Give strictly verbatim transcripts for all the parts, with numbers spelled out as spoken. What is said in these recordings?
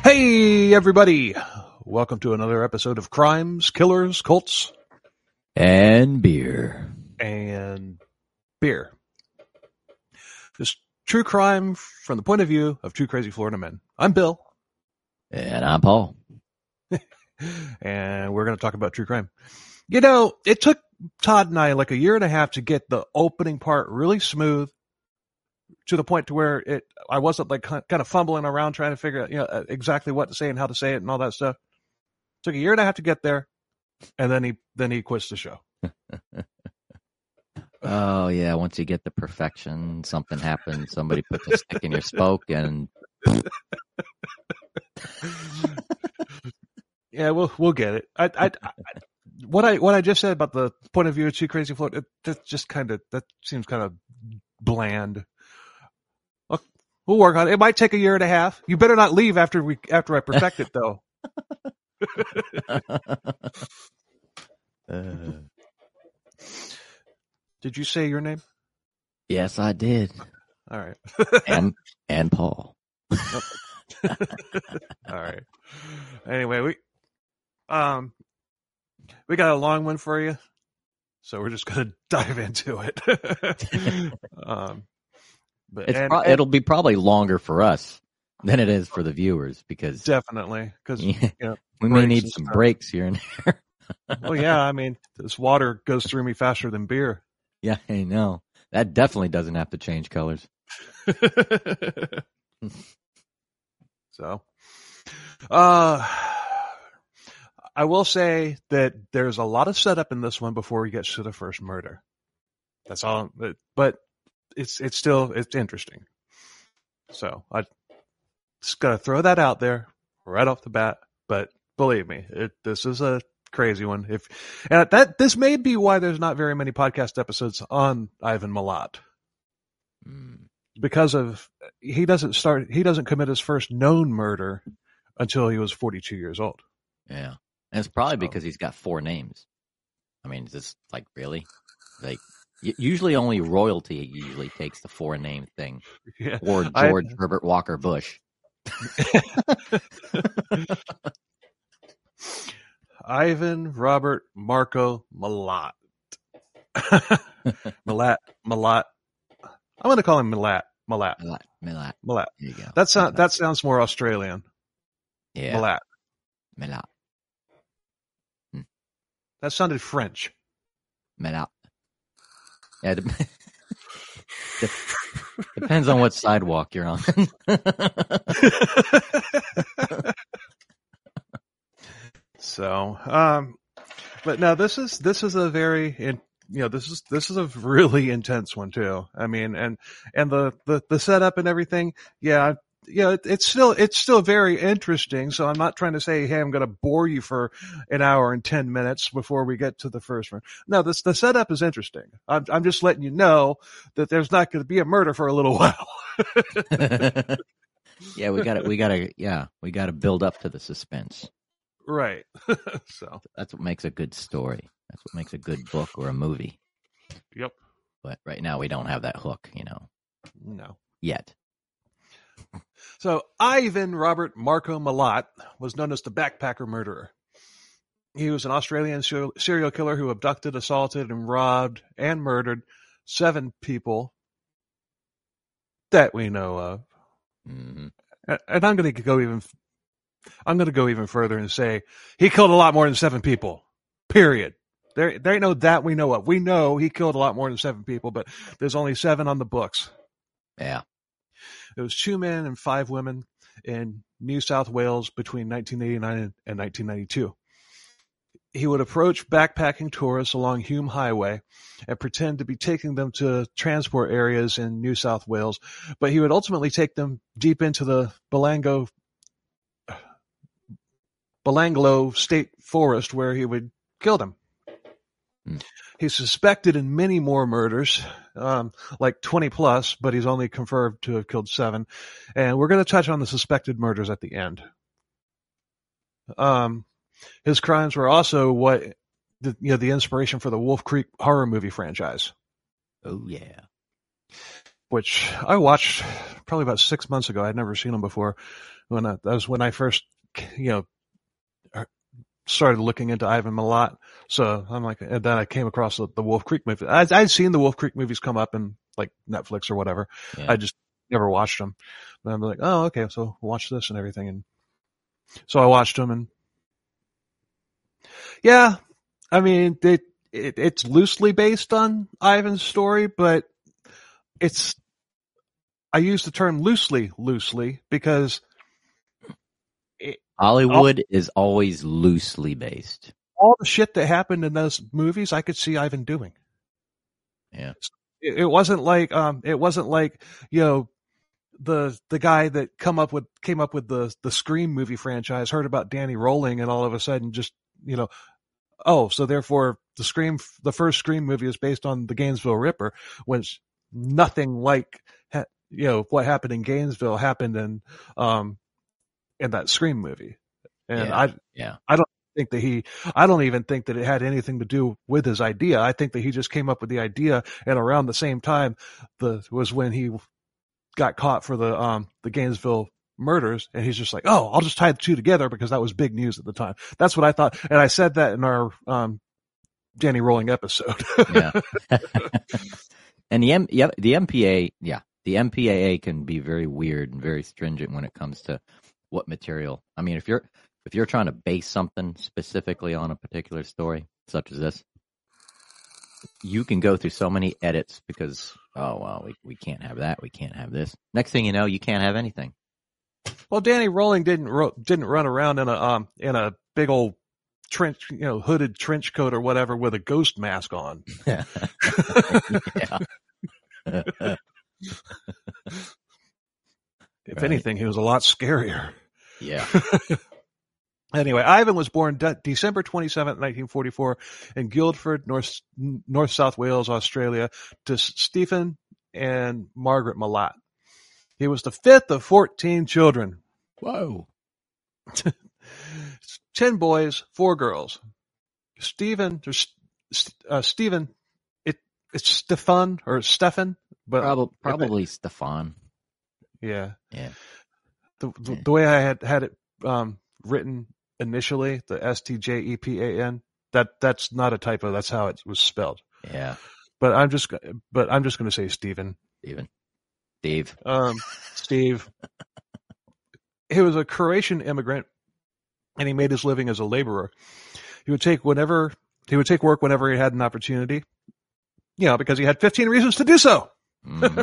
Hey, everybody. Welcome to another episode of Crimes, Killers, Cults, and Beer. And Beer. Just true crime from the point of view of two crazy Florida men. I'm Bill. And I'm Paul. And we're going to talk about true crime. You know, it took Todd and I like a year and a half to get the opening part really smooth to the point to where it I wasn't like kind of fumbling around trying to figure out, you know, exactly what to say and how to say it and all that stuff. It took a year and a half to get there, and then he then he quits the show. Oh yeah, once you get the perfection, something happens. Somebody puts a stick in your spoke, and yeah, we'll we'll get it. I, I, I what I what I just said about the point of view of two crazy Florida, that just kind of that seems kind of bland. We'll work on it. It might take a year and a half. You better not leave after we after I perfect it, though. uh, Did you say your name? Yes, I did. All right. and and Paul. All right. Anyway, we um we got a long one for you, so we're just gonna dive into it. um. But it's and, pro- and, it'll be probably longer for us than it is for the viewers because definitely because yeah, you know, we may need some stuff. breaks here and there. Well, yeah, I mean, this water goes through me faster than beer. Yeah, I know. That definitely doesn't have to change colors. So, uh, I will say that there's a lot of setup in this one before we get to the first murder. That's all, but. but It's it's still it's interesting, so I just gotta throw that out there right off the bat. But believe me, it, this is a crazy one. If and that this may be why there's not very many podcast episodes on Ivan Milat, mm. because of he doesn't start he doesn't commit his first known murder until he was forty-two years old. Yeah, and it's probably so. because he's got four names. I mean, is this like really like? Usually only royalty usually takes the four name thing. Yeah, or George I, Herbert Walker Bush. Ivan Robert Marco Milat. Milat. Milat. I'm going to call him Milat. Milat. Milat. Milat. Milat. There you go. That, sound, that sounds more Australian. Yeah. Milat. Milat. Hmm. That sounded French. Milat. Yeah, de- depends on what sidewalk you're on. So, um, but no, this is this is a very, in, you know, this is this is a really intense one too. I mean, and and the the, the setup and everything, yeah. Yeah, it, it's still it's still very interesting. So I'm not trying to say, hey, I'm going to bore you for an hour and ten minutes before we get to the first one. No, this the setup is interesting. I'm I'm just letting you know that there's not going to be a murder for a little while. Yeah, we got to we got to yeah we got to build up to the suspense. Right. So that's what makes a good story. That's what makes a good book or a movie. Yep. But right now we don't have that hook, you know. No. Yet. So Ivan Robert Marco Milat was known as the backpacker murderer. He was an Australian serial killer who abducted, assaulted, and robbed and murdered seven people that we know of. Mm-hmm. And I'm going to go even, I'm going to go even further and say he killed a lot more than seven people. Period. There, there ain't no that we know of. We know he killed a lot more than seven people, but there's only seven on the books. Yeah. It was two men and five women in New South Wales between nineteen eighty-nine and nineteen ninety-two. He would approach backpacking tourists along Hume Highway and pretend to be taking them to transport areas in New South Wales, but he would ultimately take them deep into the Balango, Balanglo State Forest where he would kill them. Hmm. He's suspected in many more murders, um, like twenty plus, but he's only confirmed to have killed seven. And we're going to touch on the suspected murders at the end. Um, his crimes were also what, the, you know, the inspiration for the Wolf Creek horror movie franchise. Oh yeah. Which I watched probably about six months ago. I'd never seen them before. When I, that was when I first, you know, started looking into Ivan Milat. So I'm like, and then I came across the, the Wolf Creek movie. I, I'd seen the Wolf Creek movies come up in like Netflix or whatever. Yeah. I just never watched them. And I'm like, oh, okay, so watch this and everything. And so I watched them, and yeah, I mean, it, it it's loosely based on Ivan's story, but it's, I use the term loosely, loosely because it, Hollywood all, is always loosely based. All the shit that happened in those movies, I could see Ivan doing. Yeah. It, it wasn't like, um, it wasn't like, you know, the, the guy that come up with, came up with the, the Scream movie franchise heard about Danny Rolling and all of a sudden just, you know, oh, so therefore the Scream, the first Scream movie is based on the Gainesville Ripper, which nothing like, you know, what happened in Gainesville happened in, um, in that Scream movie. And yeah, I, yeah, I don't think that he, I don't even think that it had anything to do with his idea. I think that he just came up with the idea, and around the same time, the, was when he got caught for the, um, the Gainesville murders, and he's just like, oh, I'll just tie the two together because that was big news at the time. That's what I thought. And I said that in our, um, Danny Rolling episode. Yeah. And the M, yeah, the M P A, yeah, the M P A A can be very weird and very stringent when it comes to what material. I mean, if you're if you're trying to base something specifically on a particular story, such as this, you can go through so many edits because, oh, well, we we can't have that, we can't have this. Next thing you know, you can't have anything. Well, Danny Rolling didn't ro- didn't run around in a um in a big old trench, you know, hooded trench coat or whatever with a ghost mask on. Yeah. If right. anything, he was a lot scarier. Yeah. Anyway, Ivan was born de- December twenty-seventh, nineteen forty-four in Guildford, North, North South Wales, Australia, to Stephen and Margaret Milat. He was the fifth of fourteen children. Whoa. Ten boys, four girls. Stephen, uh, Stephen, it, it's Stefan or Stefan, but probably, probably it, Stefan. Yeah. Yeah. The, the, yeah. the way I had had it um, written initially, the S T J E P A N, that that's not a typo. That's how it was spelled. Yeah. But I'm just, but I'm just going to say Stephen. Stephen. Steve. Um, Steve. He was a Croatian immigrant, and he made his living as a laborer. He would take whenever he would take work whenever he had an opportunity, you know, because he had fifteen reasons to do so. Mm-hmm.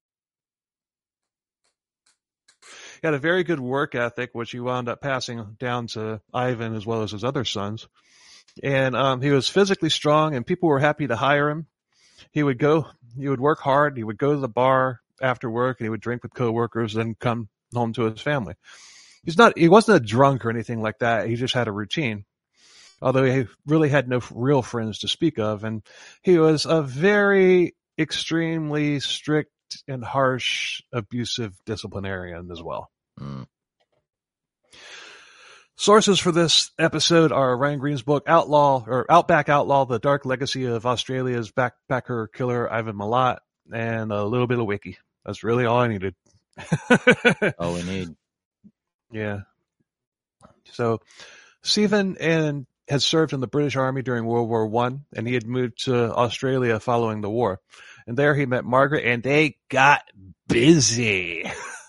He had a very good work ethic, which he wound up passing down to Ivan as well as his other sons. And um, he was physically strong, and people were happy to hire him. He would go, he would work hard. He would go to the bar after work, and he would drink with coworkers, then come home to his family. He's not, he wasn't a drunk or anything like that. He just had a routine, although he really had no real friends to speak of. And he was a very extremely strict and harsh, abusive disciplinarian as well. Mm. Sources for this episode are Ryan Green's book Outlaw or Outback Outlaw: The Dark Legacy of Australia's Backpacker Killer Ivan Milat, and a little bit of wiki. That's really all I needed. All we need. Yeah. So Stephen and had served in the British Army during World War One, and he had moved to Australia following the war. And there he met Margaret, and they got busy.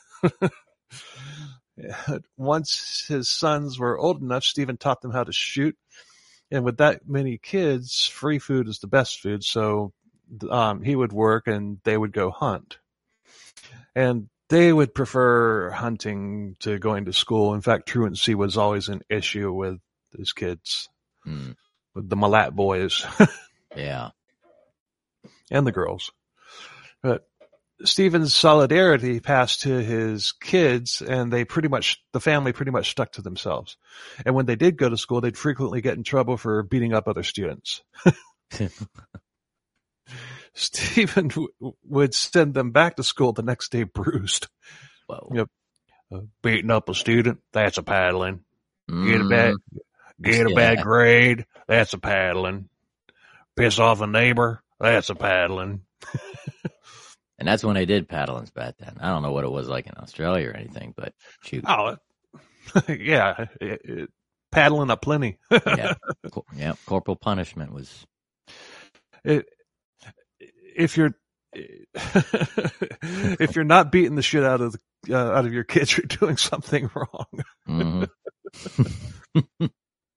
Once his sons were old enough, Stephen taught them how to shoot. And with that many kids, free food is the best food. So um, he would work and they would go hunt. And they would prefer hunting to going to school. In fact, truancy was always an issue with his kids, mm. with the Milat boys. Yeah. And the girls. But Stephen's solidarity passed to his kids, and they pretty much, the family pretty much stuck to themselves. And when they did go to school, they'd frequently get in trouble for beating up other students. Stephen w- would send them back to school the next day bruised. Whoa. You know, uh, beating up a student, that's a paddling. Mm. Get a bad, get a yeah. bad grade, that's a paddling. Piss off a neighbor, that's a paddling. And that's when they did paddlings back then. I don't know what it was like in Australia or anything, but shoot. Oh, yeah, it, it, paddling up plenty. yeah, yeah. Corporal punishment was. It, if you're if you're not beating the shit out of the, uh, out of your kids, you're doing something wrong. Mm-hmm.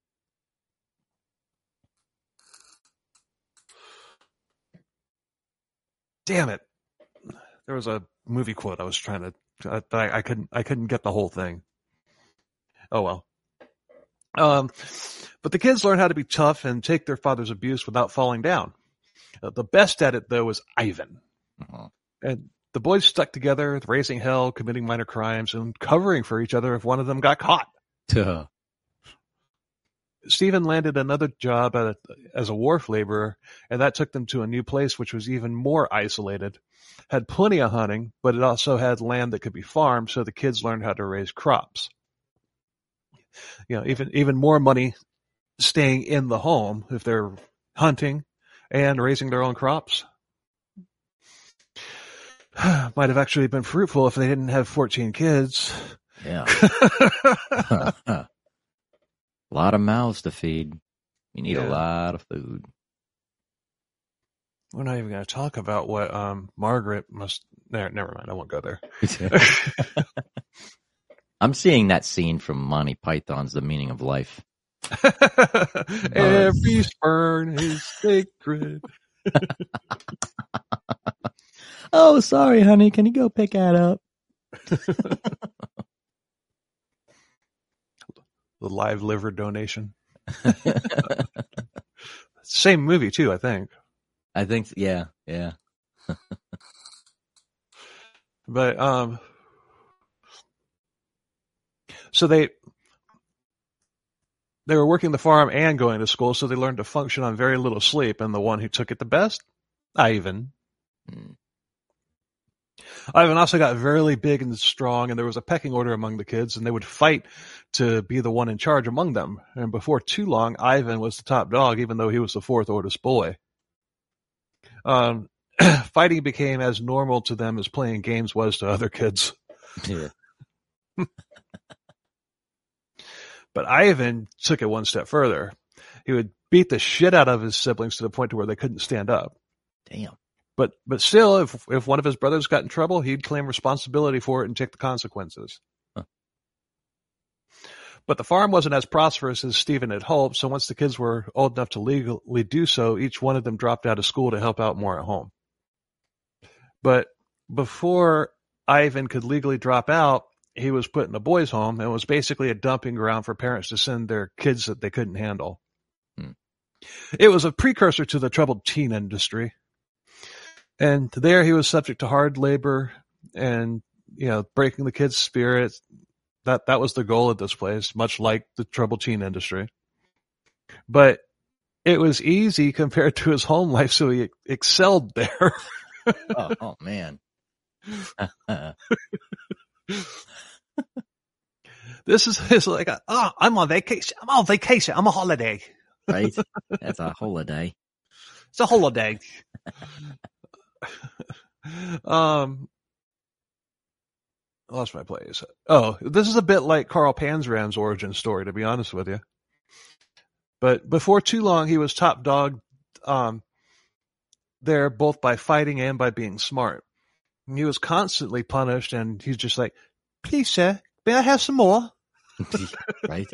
Damn it! There was a movie quote I was trying to. Uh, I, I couldn't. I couldn't get the whole thing. Oh well. Um, but the kids learn how to be tough and take their father's abuse without falling down. Uh, the best at it, though, was Ivan. Uh-huh. And the boys stuck together, raising hell, committing minor crimes, and covering for each other if one of them got caught. Duh. Stephen landed another job at a, as a wharf laborer, and that took them to a new place which was even more isolated. Had plenty of hunting, but it also had land that could be farmed, so the kids learned how to raise crops. You know, even even more money staying in the home if they're hunting and raising their own crops. Might have actually been fruitful if they didn't have fourteen kids. Yeah. A lot of mouths to feed. You need yeah. a lot of food. We're not even going to talk about what um, Margaret must... Never, never mind. I won't go there. I'm seeing that scene from Monty Python's The Meaning of Life. Every sperm is sacred. Oh, sorry, honey. Can you go pick that up? The live liver donation. Same movie too, I think. I think, yeah, yeah. But um, so they they were working the farm and going to school, so they learned to function on very little sleep. And the one who took it the best, Ivan. Hmm. Ivan also got very big and strong, and there was a pecking order among the kids, and they would fight to be the one in charge among them. And before too long, Ivan was the top dog, even though he was the fourth oldest boy. Um, fighting became as normal to them as playing games was to other kids. Yeah. But Ivan took it one step further. He would beat the shit out of his siblings to the point to where they couldn't stand up. Damn. But but still, if if one of his brothers got in trouble, he'd claim responsibility for it and take the consequences. Huh. But the farm wasn't as prosperous as Stephen had hoped, so once the kids were old enough to legally do so, each one of them dropped out of school to help out more at home. But before Ivan could legally drop out, he was put in a boys' home and was basically a dumping ground for parents to send their kids that they couldn't handle. Hmm. It was a precursor to the troubled teen industry. And there he was subject to hard labor and, you know, breaking the kids' spirits. That that was the goal of this place, much like the troubled teen industry. But it was easy compared to his home life, so he excelled there. oh, oh, man. This is it's like, a, oh, I'm on vacation. I'm on vacation. I'm on holiday. Right? That's a holiday. It's a holiday. um, I lost my place. Oh, this is a bit like Carl Panzram's origin story, to be honest with you. But before too long, he was top dog um, there, both by fighting and by being smart. He was constantly punished, and he's just like, "Please, sir, may I have some more?" Right.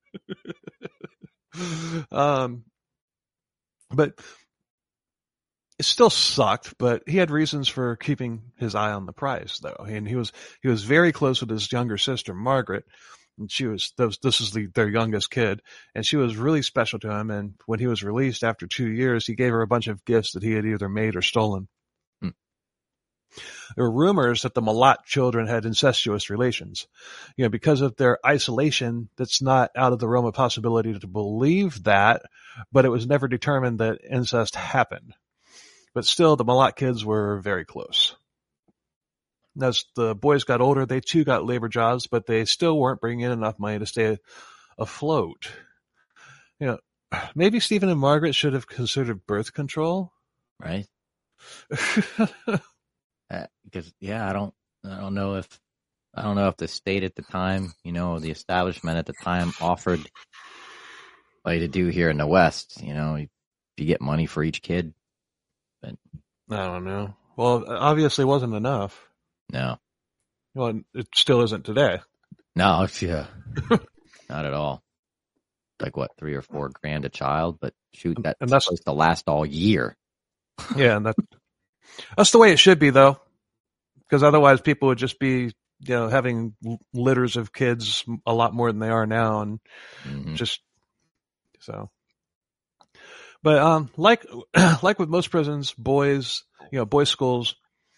um, but. It still sucked, but he had reasons for keeping his eye on the prize, though. And he was he was very close with his younger sister, Margaret. And she was this, this is the, their youngest kid, and she was really special to him. And when he was released after two years, he gave her a bunch of gifts that he had either made or stolen. Hmm. There were rumors that the Malat children had incestuous relations. You know, because of their isolation, that's not out of the realm of possibility to believe that, but it was never determined that incest happened. But still, the Malat kids were very close. As the boys got older, they too got labor jobs, but they still weren't bringing in enough money to stay afloat. You know, maybe Stephen and Margaret should have considered birth control. Right. Uh, because yeah, I don't, I don't know if, I don't know if the state at the time, you know, the establishment at the time offered like to do here in the West. You know, you, you get money for each kid, but I don't know. Well, obviously, wasn't enough. no, Well, it still isn't today. no, it's, yeah, not at all. Like what, three or four grand a child? But shoot, that's, and that's supposed to last all year. Yeah, and that that's the way it should be, though, because otherwise people would just be, you know, having litters of kids a lot more than they are now, and mm-hmm. just so. But um, like like with most prisons, boys, you know, boys' schools.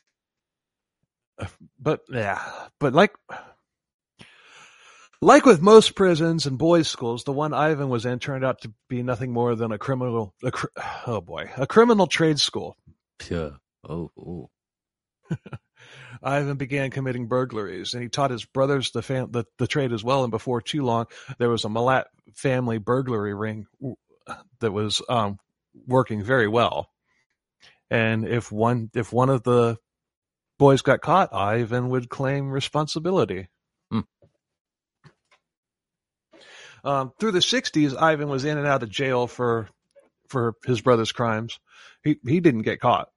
But yeah, but like like with most prisons and boys' schools, the one Ivan was in turned out to be nothing more than a criminal. A, oh boy, a criminal trade school. Yeah. Oh. oh. Ivan began committing burglaries, and he taught his brothers the, fam- the the trade as well. And before too long, there was a Malat family burglary ring that was um, working very well. And if one if one of the boys got caught, Ivan would claim responsibility. Hmm. Um, through the sixties, Ivan was in and out of jail for for his brother's crimes. He he didn't get caught.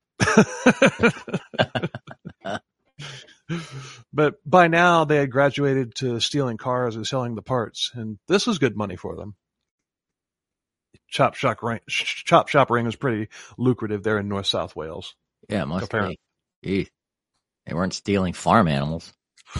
But by now they had graduated to stealing cars and selling the parts, and this was good money for them. Chop shop ring, chop shop ring was pretty lucrative there in North South Wales. Yeah, it must apparently. be. Jeez. They weren't stealing farm animals.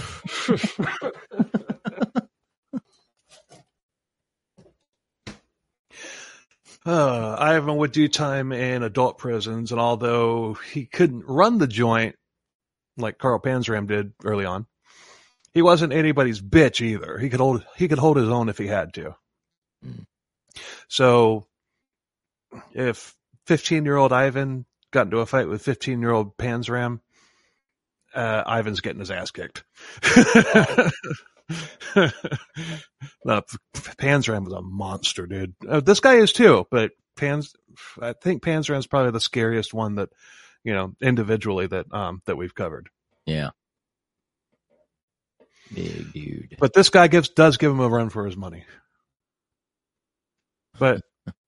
Uh, Ivan would do time in adult prisons, and although he couldn't run the joint like Carl Panzram did early on, he wasn't anybody's bitch either. He could hold he could hold his own if he had to. Mm. So if fifteen-year-old Ivan got into a fight with fifteen-year-old Panzram, uh, Ivan's getting his ass kicked. No, Panzram was a monster, dude. Uh, this guy is too, but Pans, I think Panzram's probably the scariest one that, you know, individually that um that we've covered. Yeah, big dude. But this guy gives does give him a run for his money. But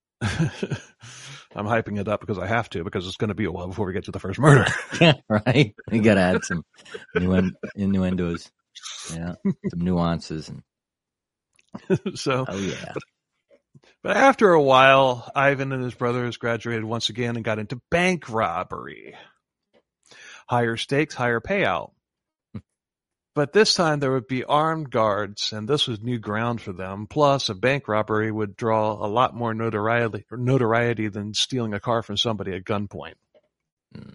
I'm hyping it up because I have to, because it's going to be a while before we get to the first murder. Yeah, right. You got to add some innuen- innuendos, yeah, some nuances, and so. Oh yeah. But, but after a while, Ivan and his brothers graduated once again and got into bank robbery. Higher stakes, higher payout. But this time there would be armed guards, and this was new ground for them. Plus, a bank robbery would draw a lot more notoriety, notoriety than stealing a car from somebody at gunpoint. Mm.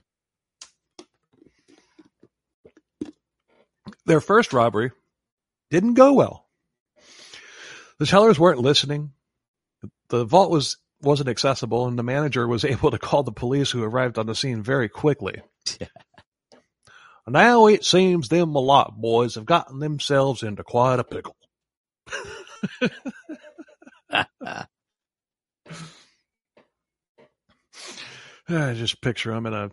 Their first robbery didn't go well. The tellers weren't listening. The vault was, wasn't accessible, and the manager was able to call the police, who arrived on the scene very quickly. Now it seems them Malat boys have gotten themselves into quite a pickle. I just picture them in a,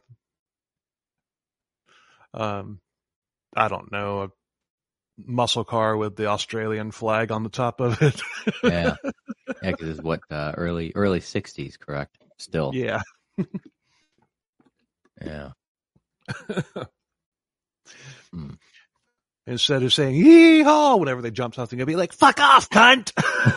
um, I don't know, a muscle car with the Australian flag on the top of it. Yeah, yeah, because it's what uh, early early sixties, correct? Still, yeah, yeah. Hmm. Instead of saying "yeehaw" whenever they jump something, they'll be like "fuck off, cunt."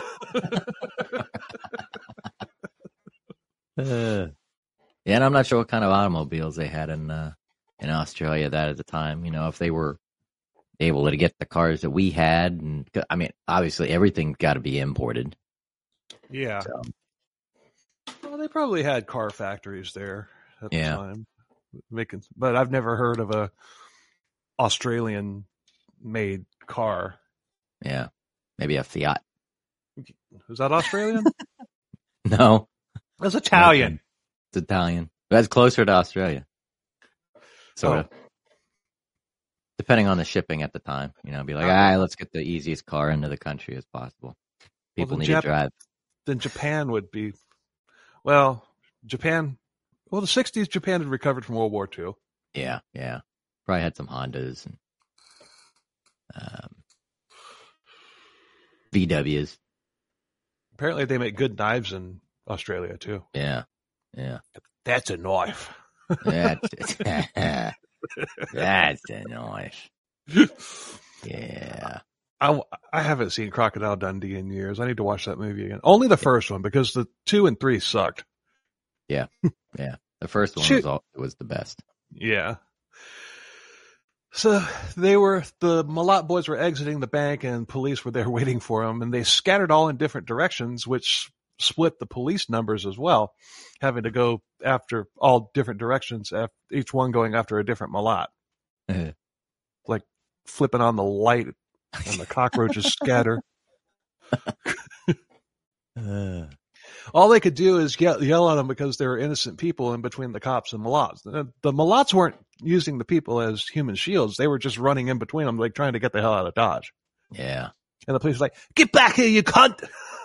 uh, yeah, and I'm not sure what kind of automobiles they had in uh, in Australia that at the time. You know, if they were able to get the cars that we had, and I mean, obviously everything's got to be imported. Yeah. So. Well, they probably had car factories there at yeah. the time, making. But I've never heard of a Australian-made car. Yeah, maybe a Fiat. Is that Australian? No, that's Italian. It's Italian. That's closer to Australia. Sort of. Oh. Depending on the shipping at the time, you know, be like, ah, let's get the easiest car into the country as possible. People well, need Jap- to drive. Then Japan would be, well, Japan. Well, the sixties, Japan had recovered from World War Two. Yeah, yeah. Probably had some Hondas and um, V Ws. Apparently, they make good knives in Australia too. Yeah, yeah. That's a knife. That's that's a knife. Yeah. I, I haven't seen Crocodile Dundee in years. I need to watch that movie again. Only the first one, because the two and three sucked. Yeah, yeah. The first one Shoot. was all, was the best. Yeah. So they were, the Malat boys were exiting the bank and police were there waiting for them, and they scattered all in different directions, which split the police numbers as well, having to go after all different directions, each one going after a different Malat. Like flipping on the light and the cockroaches scatter. uh. All they could do is yell, yell at them because they were innocent people in between the cops and Malats. The, the Malats weren't using the people as human shields. They were just running in between them, like trying to get the hell out of Dodge. Yeah. And the police was like, "Get back here, you cunt!"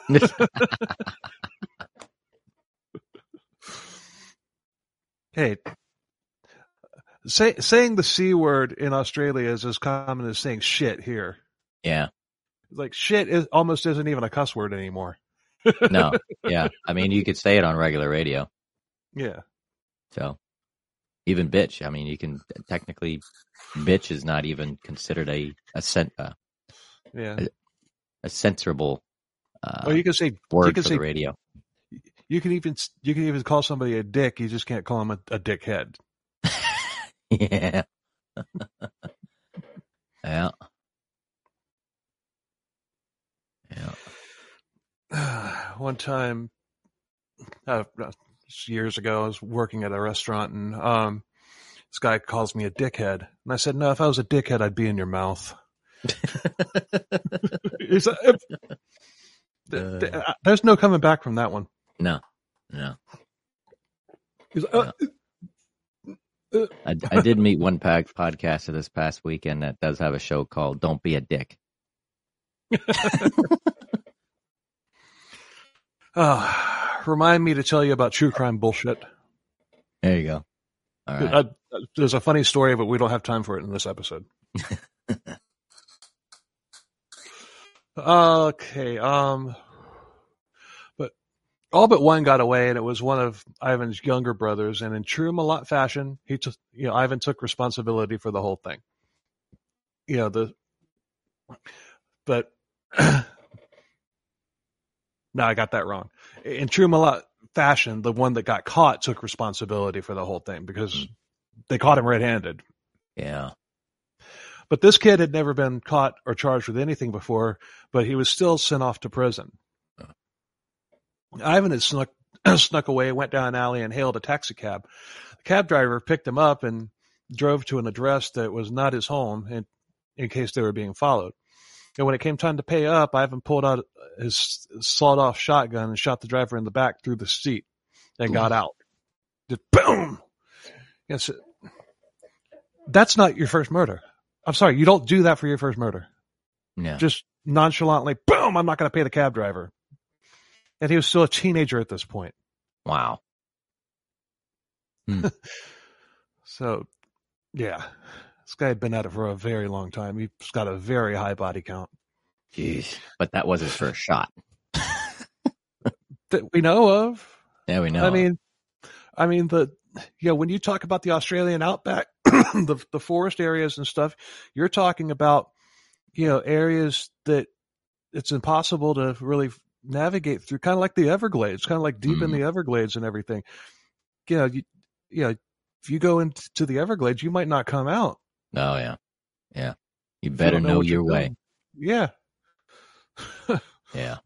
Hey, say, saying the C word in Australia is as common as saying shit here. Yeah. Like shit is almost isn't even a cuss word anymore. No. Yeah. I mean, you could say it on regular radio. Yeah. So even bitch. I mean, you can technically, bitch is not even considered a a, sen- uh, Yeah. a, a censorable uh, Well, you can say word you can for say the radio. You can even you can even call somebody a dick. You just can't call him a, a dickhead. Yeah. Yeah. Yeah. One time, uh, years ago, I was working at a restaurant, and um, this guy calls me a dickhead, and I said, "No, if I was a dickhead, I'd be in your mouth." It's, uh, if, th- th- uh, there's no coming back from that one. No. No. He's like, uh, no. I, I did meet one pack podcaster this past weekend that does have a show called "Don't Be a Dick." uh, remind me to tell you about true crime bullshit. There you go. All right. Uh, there's a funny story, but we don't have time for it in this episode. Okay. Um, but all but one got away, and it was one of Ivan's younger brothers. And in true Malat fashion, he took, you know, Ivan took responsibility for the whole thing. You know, the, but no, I got that wrong. In true Malat fashion, the one that got caught took responsibility for the whole thing because mm. they caught him red-handed. Yeah. But this kid had never been caught or charged with anything before, but he was still sent off to prison. Oh. Ivan had snuck snuck away, went down an alley, and hailed a taxi cab. The cab driver picked him up and drove to an address that was not his home in, in case they were being followed. And when it came time to pay up, Ivan pulled out his sawed-off shotgun and shot the driver in the back through the seat and Ooh. got out. Just boom! Yes, that's not your first murder. I'm sorry, you don't do that for your first murder. Yeah. Just nonchalantly, boom, I'm not going to pay the cab driver. And he was still a teenager at this point. Wow. Hmm. So, yeah. This guy had been at it for a very long time. He's got a very high body count. Jeez. But that was his first shot. That we know of. Yeah, we know. I mean, I mean, the, you know, when you talk about the Australian outback, the the forest areas and stuff, you're talking about, you know, areas that it's impossible to really navigate through, kind of like the Everglades, kind of like deep mm. in the Everglades and everything. You know, you, you know, if you go into the Everglades, you might not come out. Oh yeah, yeah. You better you know, know your way. Doing. Yeah. Yeah.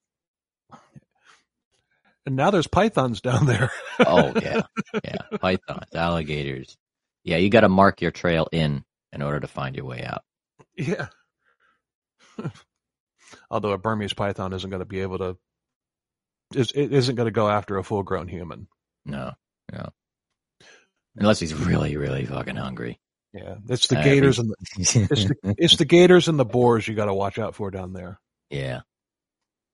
And now there's pythons down there. Oh yeah, yeah. Pythons, alligators. Yeah, you got to mark your trail in in order to find your way out. Yeah. Although a Burmese python isn't going to be able to, it isn't going to go after a full-grown human. No, no. Unless he's really, really fucking hungry. Yeah, it's the uh, gators and the, it's the it's the gators and the boars you got to watch out for down there. Yeah.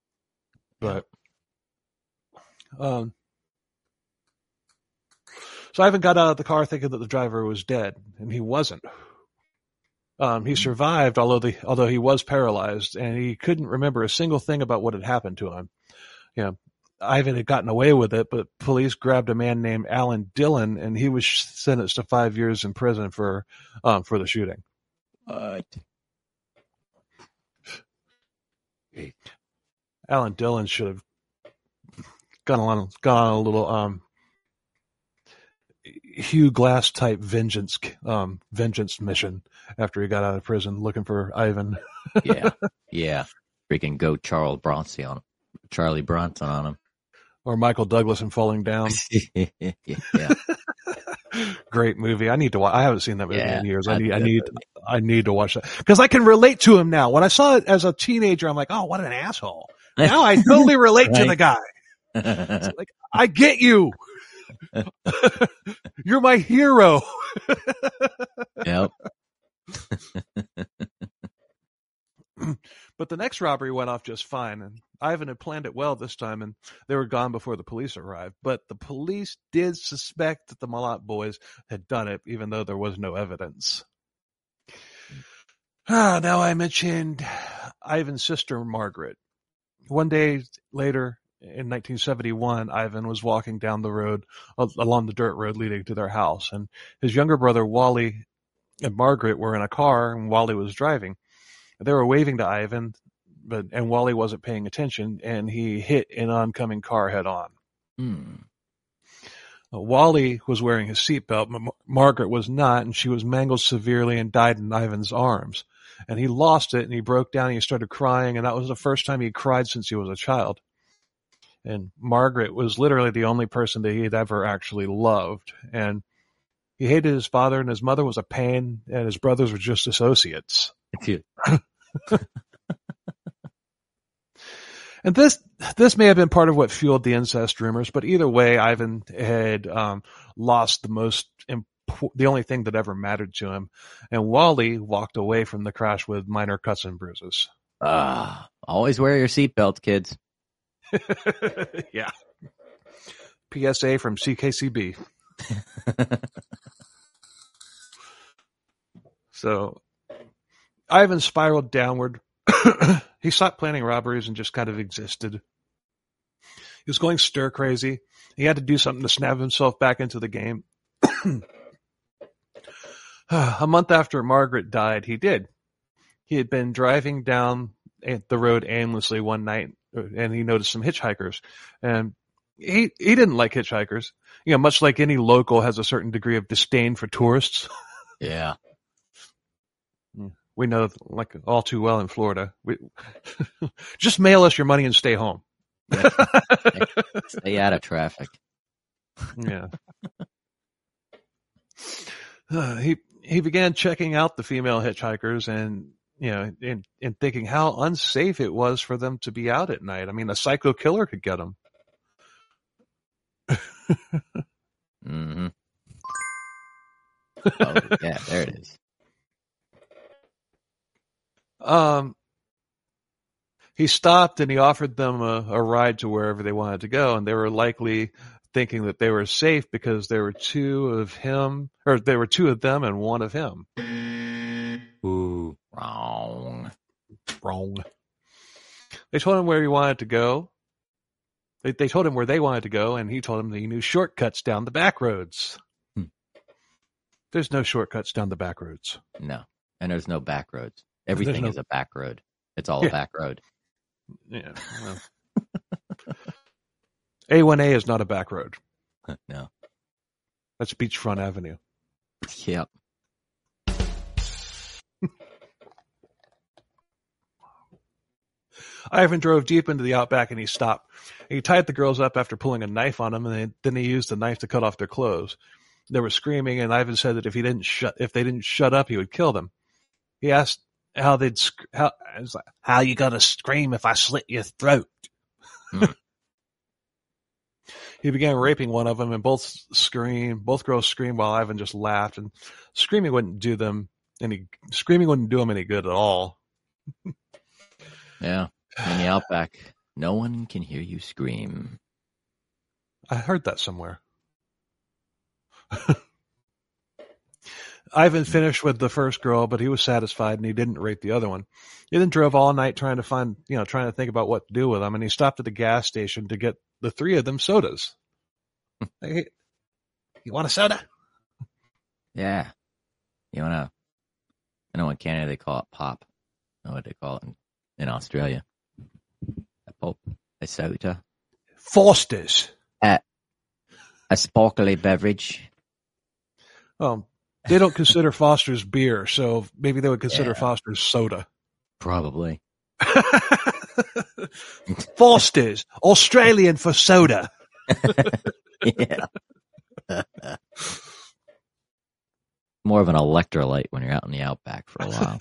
But, um, So Ivan got out of the car thinking that the driver was dead, and he wasn't. Um, he survived, although the although he was paralyzed, and he couldn't remember a single thing about what had happened to him. You know, Ivan had gotten away with it, but police grabbed a man named Alan Dillon, and he was sentenced to five years in prison for um, for the shooting. What? Alan Dillon should have gone on gone on a little um, Hugh Glass type vengeance um, vengeance mission after he got out of prison, looking for Ivan. Yeah, yeah. Freaking go Charles Bronson on him. Charlie Bronson on him. Or Michael Douglas in Falling Down. Yeah. Great movie. I need to watch. I haven't seen that movie Yeah, in years. I need, I that's need, good. I need to watch that because I can relate to him now. When I saw it as a teenager, I'm like, oh, what an asshole. Now I totally relate to the guy. It's like, I get you. You're my hero. Yep. But the next robbery went off just fine, and Ivan had planned it well this time, and they were gone before the police arrived. But the police did suspect that the Malat boys had done it, even though there was no evidence. Ah, now I mentioned Ivan's sister, Margaret. One day later, in nineteen seventy-one, Ivan was walking down the road, along the dirt road leading to their house, and his younger brother, Wally, and Margaret were in a car, and Wally was driving. They were waving to Ivan, but and Wally wasn't paying attention, and he hit an oncoming car head on. Hmm. Uh, Wally was wearing his seatbelt, but Mar- Margaret was not, and she was mangled severely and died in Ivan's arms. And he lost it, and he broke down, and he started crying, and that was the first time he cried since he was a child. And Margaret was literally the only person that he had ever actually loved. And he hated his father, and his mother was a pain, and his brothers were just associates. And this this may have been part of what fueled the incest rumors, but either way, Ivan had um, lost the most impo- the only thing that ever mattered to him, and Wally walked away from the crash with minor cuts and bruises. Ah, always wear your seatbelts, kids. Yeah. P S A from C K C B. So Ivan spiraled downward. He stopped planning robberies and just kind of existed. He was going stir crazy. He had to do something to snap himself back into the game. A month after Margaret died, he did. He had been driving down the road aimlessly one night, and he noticed some hitchhikers. And he he didn't like hitchhikers. You know, much like any local has a certain degree of disdain for tourists. Yeah. We know, like, all too well in Florida. We, just mail us your money and stay home. Yeah. Stay out of traffic. Yeah. Uh, he he began checking out the female hitchhikers and, you know, and, and thinking how unsafe it was for them to be out at night. I mean, a psycho killer could get them. Mm-hmm. Oh, yeah, there it is. Um, he stopped and he offered them a, a ride to wherever they wanted to go, and they were likely thinking that they were safe because there were two of him, or there were two of them and one of him. Ooh, wrong. Wrong. They told him where he wanted to go. They, they told him where they wanted to go, and he told them that he knew shortcuts down the back roads. Hmm. There's no shortcuts down the back roads. No, and there's no back roads. Everything no... is a back road. It's all yeah. a back road. Yeah. Well. A one A is not a back road. No. That's Beachfront Avenue. Yep. Ivan drove deep into the outback and he stopped. He tied the girls up after pulling a knife on them, and they, then he used the knife to cut off their clothes. They were screaming, and Ivan said that if he didn't shut, if they didn't shut up, he would kill them. He asked how they'd how like, how you gonna scream if I slit your throat? Mm. He began raping one of them, and both screamed. Both girls screamed while Ivan just laughed. And screaming wouldn't do them any. Screaming wouldn't do them any good at all. Yeah, in the outback, no one can hear you scream. I heard that somewhere. Ivan finished with the first girl, but he was satisfied and he didn't rape the other one. He then drove all night trying to find, you know, trying to think about what to do with them. And he stopped at the gas station to get the three of them sodas. Hey, you want a soda? Yeah. You want to, I know in Canada they call it pop. I know what they call it in, in Australia. A pop, a soda. Foster's. Uh, a sparkly beverage. Um, they don't consider Foster's beer, so maybe they would consider yeah. Foster's soda. Probably. Foster's, Australian for soda. Yeah. More of an electrolyte when you're out in the outback for a while.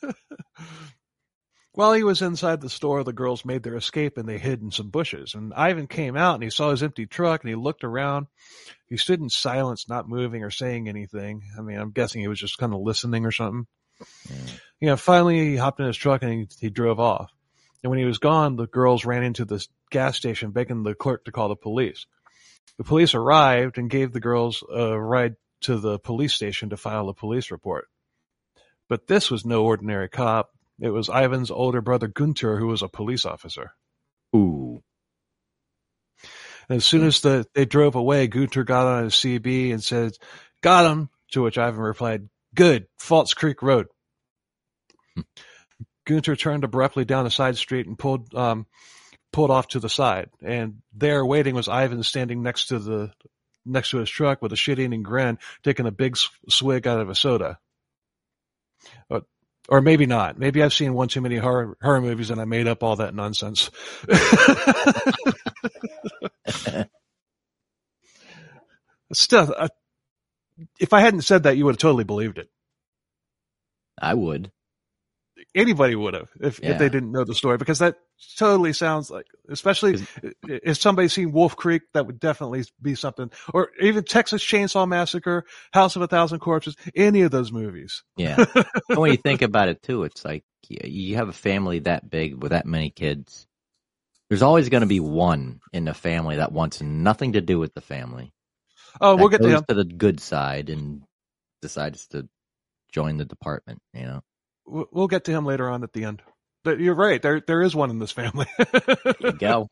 While he was inside the store, the girls made their escape and they hid in some bushes. And Ivan came out and he saw his empty truck and he looked around. He stood in silence, not moving or saying anything. I mean, I'm guessing he was just kind of listening or something. Yeah. You know, finally he hopped in his truck and he, he drove off. And when he was gone, the girls ran into this gas station begging the clerk to call the police. The police arrived and gave the girls a ride to the police station to file a police report. But this was no ordinary cop. It was Ivan's older brother, Gunter, who was a police officer. Ooh. And as soon as the, they drove away, Gunter got on his C B and said, "Got him," to which Ivan replied, "Good, Falls Creek Road." Hmm. Gunter turned abruptly down a side street and pulled um, pulled off to the side. And there waiting was Ivan standing next to the next to his truck with a shit-eating grin, taking a big swig out of a soda. But Or maybe not. Maybe I've seen one too many horror, horror movies and I made up all that nonsense. Still, uh, if I hadn't said that, you would have totally believed it. I would. Anybody would have if, yeah. if they didn't know the story, because that totally sounds like, especially if somebody's seen Wolf Creek, that would definitely be something. Or even Texas Chainsaw Massacre, House of a Thousand Corpses, any of those movies. Yeah. And when you think about it too, it's like you have a family that big with that many kids. There's always going to be one in the family that wants nothing to do with the family. Oh, we'll get goes to him. to the good side and decides to join the department, you know. We'll get to him later on at the end. But you're right. There, there is one in this family. There you go.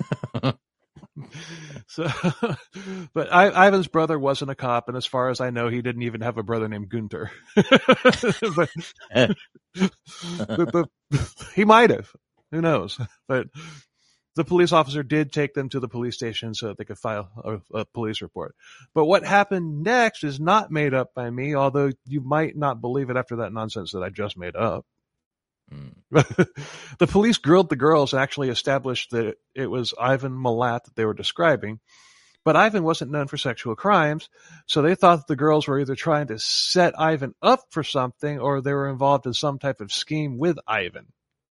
So, but I, Ivan's brother wasn't a cop, and as far as I know, he didn't even have a brother named Gunter. but, but, but he might have. Who knows? But the police officer did take them to the police station so that they could file a, a police report. But what happened next is not made up by me, although you might not believe it after that nonsense that I just made up. Mm. The police grilled the girls and actually established that it was Ivan Milat that they were describing. But Ivan wasn't known for sexual crimes, so they thought the girls were either trying to set Ivan up for something or they were involved in some type of scheme with Ivan.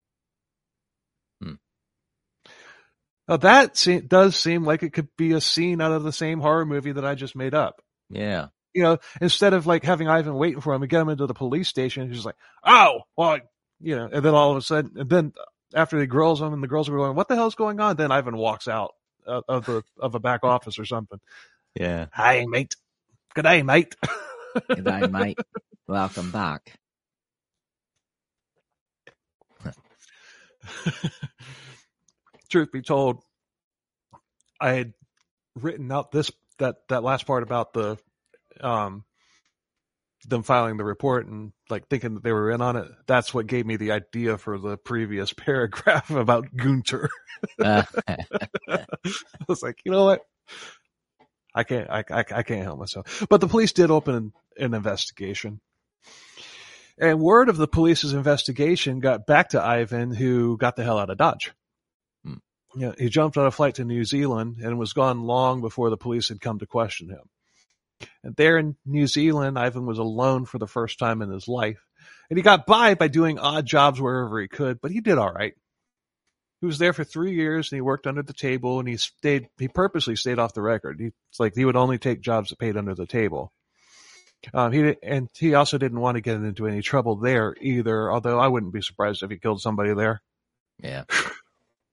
Now that se- does seem like it could be a scene out of the same horror movie that I just made up. Yeah. You know, instead of like having Ivan waiting for him and get him into the police station, he's like, "Oh, well," you know, and then all of a sudden, and then after he grills him and the girls are going, "What the hell's going on?" Then Ivan walks out uh, of the of a back office or something. Yeah. "Hi, mate. Good day, mate." Good day, mate. Welcome back. Truth be told, I had written out this that that last part about the um them filing the report and like thinking that they were in on it. That's what gave me the idea for the previous paragraph about Gunter. I was like, you know what? I can't I, I I can't help myself. But the police did open an, an investigation. And word of the police's investigation got back to Ivan, who got the hell out of Dodge. Yeah, he jumped on a flight to New Zealand and was gone long before the police had come to question him. And there in New Zealand, Ivan was alone for the first time in his life. And he got by by doing odd jobs wherever he could, but he did all right. He was there for three years and he worked under the table and he stayed, he purposely stayed off the record. He, it's like he would only take jobs that paid under the table. Um, he and he also didn't want to get into any trouble there either, although I wouldn't be surprised if he killed somebody there. Yeah.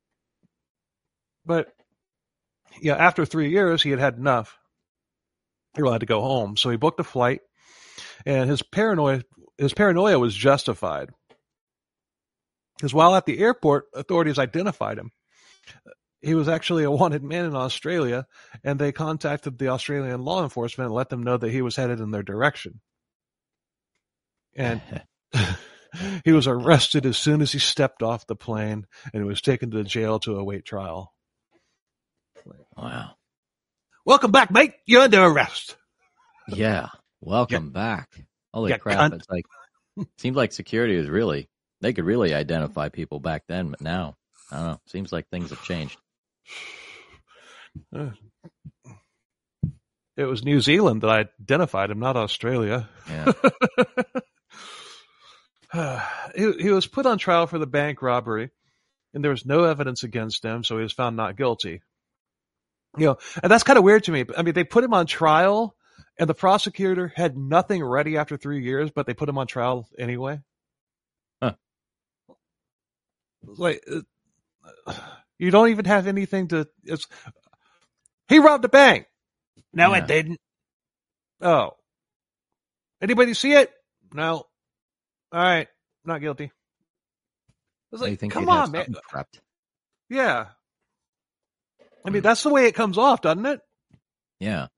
But, yeah, after three years, he had had enough. you're allowed to go home. So he booked a flight, and his paranoia his paranoia was justified. Because while at the airport, authorities identified him. He was actually a wanted man in Australia, and they contacted the Australian law enforcement and let them know that he was headed in their direction. And he was arrested as soon as he stepped off the plane, and he was taken to jail to await trial. Wow. Welcome back, mate. You're under arrest. Yeah. Welcome yeah. back. Holy yeah, crap. Cunt. It's like, seems like security is really, they could really identify people back then, but now, I don't know. Seems like things have changed. Uh, it was New Zealand that identified him, not Australia. Yeah. he, he was put on trial for the bank robbery, and there was no evidence against him, so he was found not guilty. You know, and that's kind of weird to me. I mean, they put him on trial, and the prosecutor had nothing ready after three years, but they put him on trial anyway. Huh. Like, uh, you don't even have anything to. It's he robbed a bank. No, yeah. I didn't. Oh, anybody see it? No. All right, not guilty. I was like, think come on, man. Prepped? Yeah. I mean, that's the way it comes off, doesn't it? Yeah.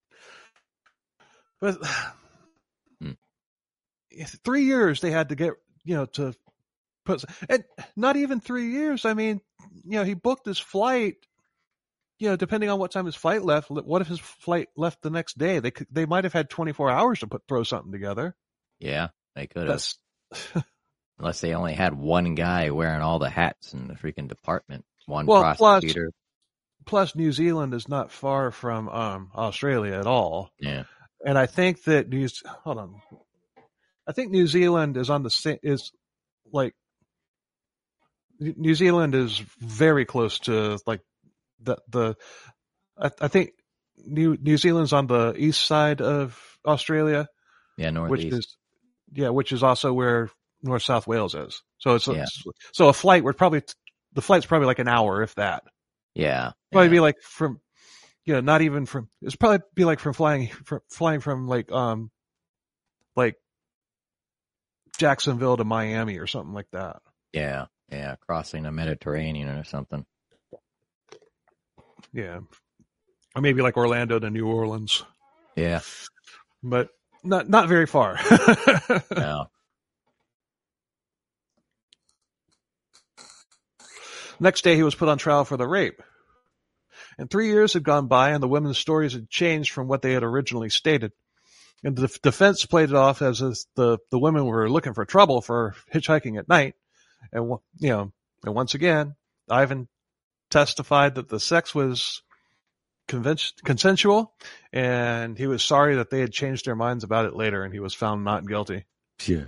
But hmm. three years they had to get, you know, to put, and not even three years. I mean, you know, he booked his flight, you know, depending on what time his flight left. What if his flight left the next day? They could, they might have had twenty-four hours to put, throw something together. Yeah, they could have. Unless they only had one guy wearing all the hats in the freaking department. One well, prosecutor. Plus, plus, New Zealand is not far from um, Australia at all. Yeah. And I think that New hold on, I think New Zealand is on the same is like New Zealand is very close to like the the I, I think New New Zealand's on the east side of Australia. Yeah, northeast. Which is yeah, which is also where North South Wales is. So it's, yeah. it's so a flight would probably the flight's probably like an hour if that. Yeah, probably yeah. be like from. You know, not even from. It's probably be like from flying, from flying from like, um, like Jacksonville to Miami or something like that. Yeah, yeah, crossing the Mediterranean or something. Yeah, or maybe like Orlando to New Orleans. Yeah, but not not very far. No. Next day, he was put on trial for the rape. And three years had gone by, and the women's stories had changed from what they had originally stated. And the defense played it off as if the, the women were looking for trouble for hitchhiking at night. And, you know, and once again, Ivan testified that the sex was consensual, and he was sorry that they had changed their minds about it later, and he was found not guilty. Yeah.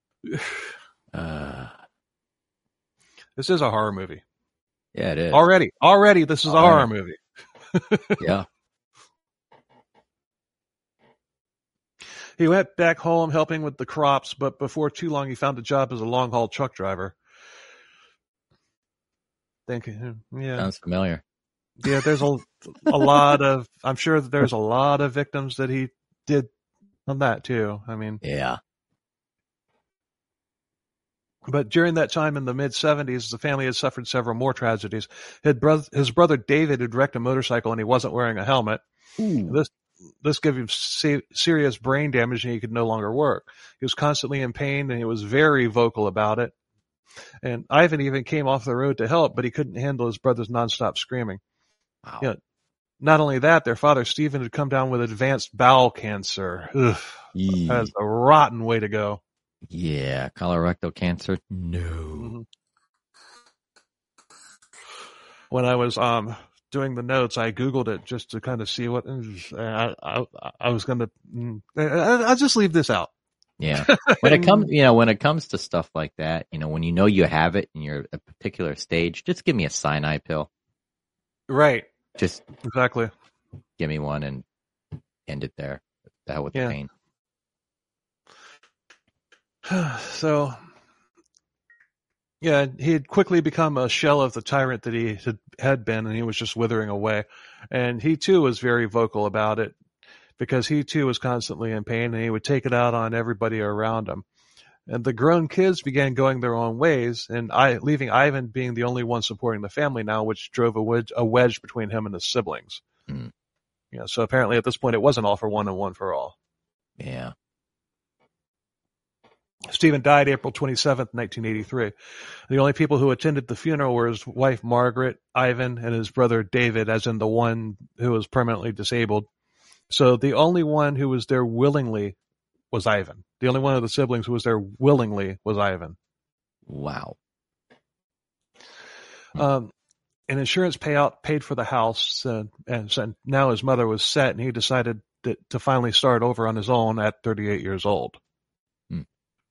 uh, this is a horror movie. Yeah, it is. Already, already, this is a horror movie. Yeah. He went back home helping with the crops, but before too long, he found a job as a long-haul truck driver. Thinking, yeah. Sounds familiar. Yeah, there's a, a lot of, I'm sure that there's a lot of victims that he did on that too. I mean, yeah. But during that time in the mid seventies, the family had suffered several more tragedies. His brother, his brother David had wrecked a motorcycle and he wasn't wearing a helmet. Ooh. This this gave him se- serious brain damage and he could no longer work. He was constantly in pain and he was very vocal about it. And Ivan even came off the road to help, but he couldn't handle his brother's nonstop screaming. Wow. You know, not only that, their father Stephen had come down with advanced bowel cancer. Ugh, yeah. That's a rotten way to go. Yeah, colorectal cancer. No. Mm-hmm. When I was um doing the notes, I Googled it just to kind of see what I I, I was going to. I'll just leave this out. Yeah. When it comes, you know, when it comes to stuff like that, you know, when you know you have it and you're at a particular stage, just give me a cyanide pill. Right. Just exactly. Give me one and end it there. The hell with the yeah. pain. So, yeah, he had quickly become a shell of the tyrant that he had, had been, and he was just withering away. And he, too, was very vocal about it. because he too was constantly in pain, and he would take it out on everybody around him. And the grown kids began going their own ways, and I, leaving Ivan being the only one supporting the family now, which drove a wedge, a wedge between him and his siblings. Mm. You know, so apparently at this point it wasn't all for one and one for all. Yeah. Stephen died April twenty-seventh, nineteen eighty-three. The only people who attended the funeral were his wife Margaret, Ivan, and his brother David, as in the one who was permanently disabled. So the only one who was there willingly was Ivan. The only one of the siblings who was there willingly was Ivan. Wow. Um, an insurance payout paid for the house, uh, and so now his mother was set, and he decided that, to finally start over on his own at thirty-eight years old. Hmm.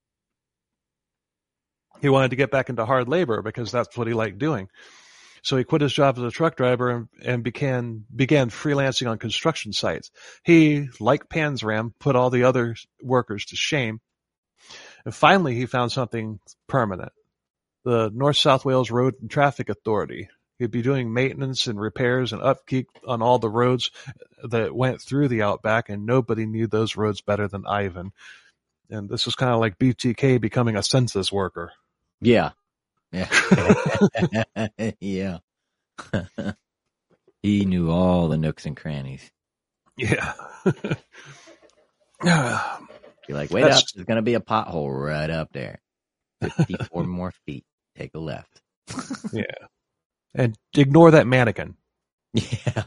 He wanted to get back into hard labor because that's what he liked doing. So he quit his job as a truck driver and, and began began freelancing on construction sites. He, like Panzram, put all the other workers to shame. And finally, he found something permanent. The North South Wales Road and Traffic Authority. He'd be doing maintenance and repairs and upkeep on all the roads that went through the outback, and nobody knew those roads better than Ivan. And this was kind of like B T K becoming a census worker. Yeah. Yeah. Yeah. He knew all the nooks and crannies. Yeah. You're like, wait That's... up, there's going to be a pothole right up there. fifty-four more feet. Take a left. Yeah. And ignore that mannequin. Yeah.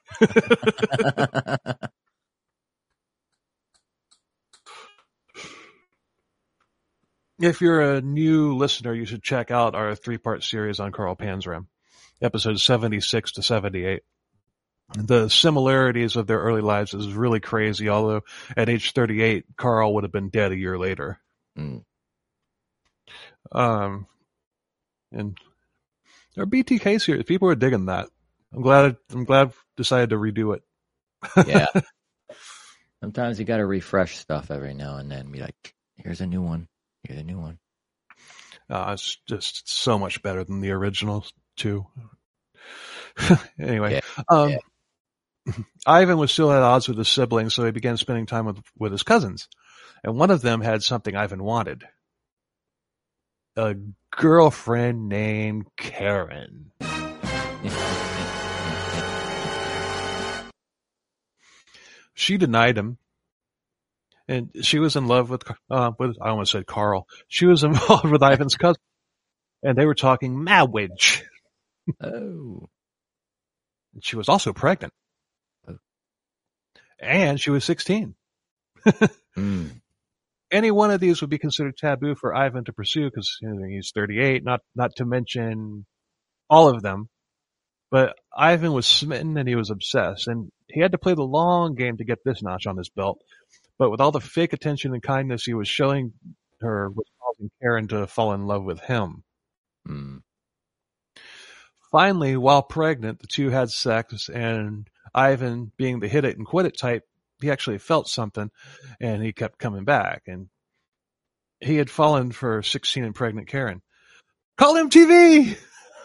If you're a new listener, you should check out our three-part series on Carl Panzram, episodes seventy-six to seventy-eight. The similarities of their early lives is really crazy, although at age thirty-eight, Carl would have been dead a year later. Mm. Um, and our B T K series, people are digging that. I'm glad, I'm glad I decided to redo it. Yeah. Sometimes you got to refresh stuff every now and then. Be like, here's a new one. Here's a new one. Uh, it's just so much better than the original too. Anyway, Yeah. um, Yeah. Ivan was still at odds with his siblings, so he began spending time with, with his cousins. And one of them had something Ivan wanted. A girlfriend named Karen. She denied him. And she was in love with, uh, with, I almost said Carl. She was involved with Ivan's cousin. And they were talking marriage. Oh. And she was also pregnant. Oh. And she was sixteen. Mm. Any one of these would be considered taboo for Ivan to pursue because you know, he's thirty-eight, not, not to mention all of them. But Ivan was smitten and he was obsessed. And he had to play the long game to get this notch on his belt. But with all the fake attention and kindness he was showing her was causing Karen to fall in love with him. Mm. Finally, while pregnant, the two had sex, and Ivan, being the hit it and quit it type, he actually felt something, and he kept coming back. And he had fallen for sixteen and pregnant Karen. Call M T V!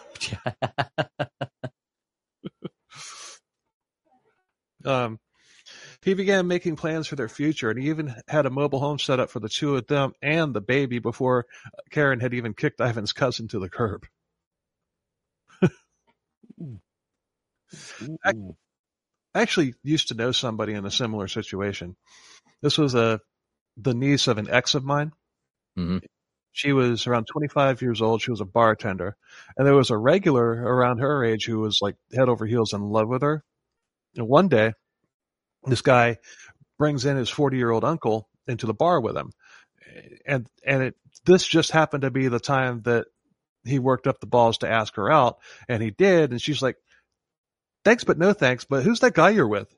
um, he began making plans for their future, and he even had a mobile home set up for the two of them and the baby before Karen had even kicked Ivan's cousin to the curb. I, I actually used to know somebody in a similar situation. This was a the niece of an ex of mine. Mm-hmm. She was around twenty-five years old. She was a bartender. And there was a regular around her age who was like head over heels in love with her. And one day, this guy brings in his forty-year-old uncle into the bar with him. And and it this just happened to be the time that he worked up the balls to ask her out. And he did. And she's like, thanks, but no thanks. But who's that guy you're with?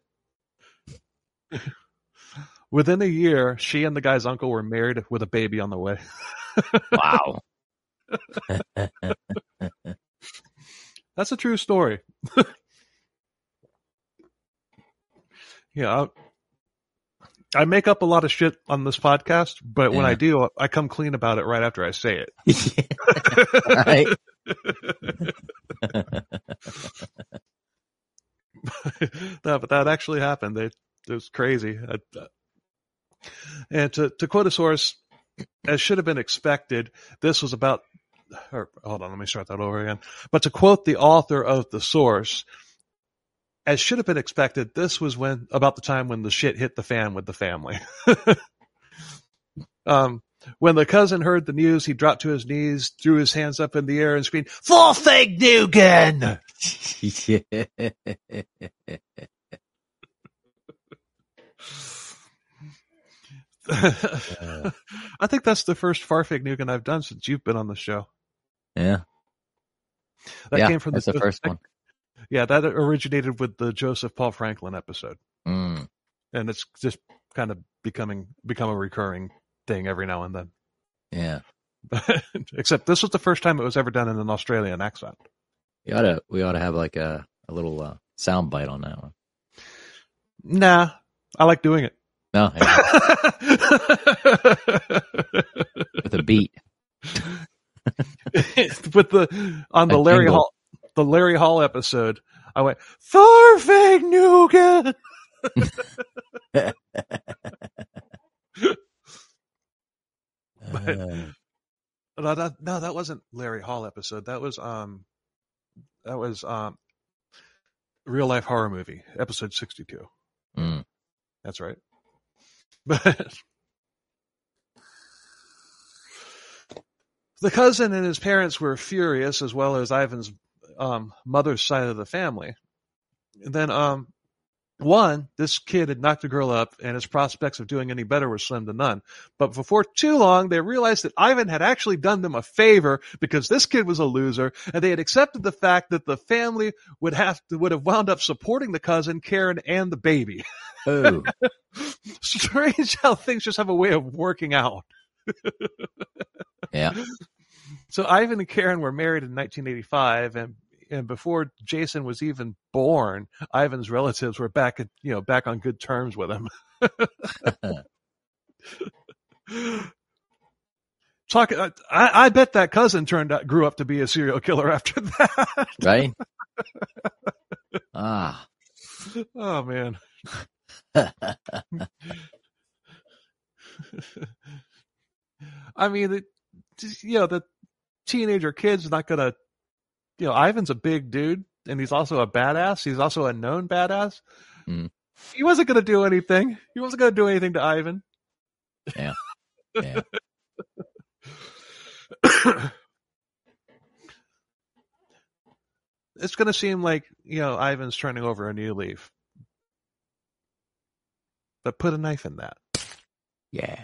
Within a year, she and the guy's uncle were married with a baby on the way. Wow. That's a true story. Yeah, I, I make up a lot of shit on this podcast, but yeah. When I do, I come clean about it right after I say it. Right. No, but that actually happened. They it was crazy. And to, to quote a source, as should have been expected, this was about, or, hold on, let me start that over again. But to quote the author of the source, as should have been expected, this was when, about the time when the shit hit the fan with the family. um, when the cousin heard the news, he dropped to his knees, threw his hands up in the air and screamed, "For Fig Newton!" I think that's the first Farfig Nugan I've done since you've been on the show. Yeah. That yeah, came from that's the, the first that, one. Yeah, that originated with the Joseph Paul Franklin episode. Mm. And it's just kind of becoming become a recurring thing every now and then. Yeah. Except this was the first time it was ever done in an Australian accent. We ought to we ought to have like a, a little uh, sound bite on that one. Nah, I like doing it. No, yeah. With a beat. With the on the A Larry jingle. Hall the Larry Hall episode, I went Farfig Nugan. But, no, that, no, that wasn't Larry Hall episode. That was um, that was um, Real Life Horror Movie episode sixty-two. Mm. That's right. But the cousin and his parents were furious, as well as Ivan's um, mother's side of the family. And then, um, one, this kid had knocked the girl up, and his prospects of doing any better were slim to none. But before too long, they realized that Ivan had actually done them a favor because this kid was a loser, and they had accepted the fact that the family would have to, would have wound up supporting the cousin, Karen, and the baby. Oh. Strange how things just have a way of working out. Yeah. So Ivan and Karen were married in nineteen eighty-five, and and before Jason was even born, Ivan's relatives were back at you know back on good terms with him. Talk, I, I bet that cousin turned out grew up to be a serial killer after that. Right? Ah. Oh man. I mean, it, you know, the teenager kid's not gonna, you know, Ivan's a big dude, and he's also a badass. He's also a known badass. Mm. He wasn't gonna do anything. He wasn't gonna do anything to Ivan. Yeah. Yeah. It's gonna seem like, you know, Ivan's turning over a new leaf. But put a knife in that. Yeah.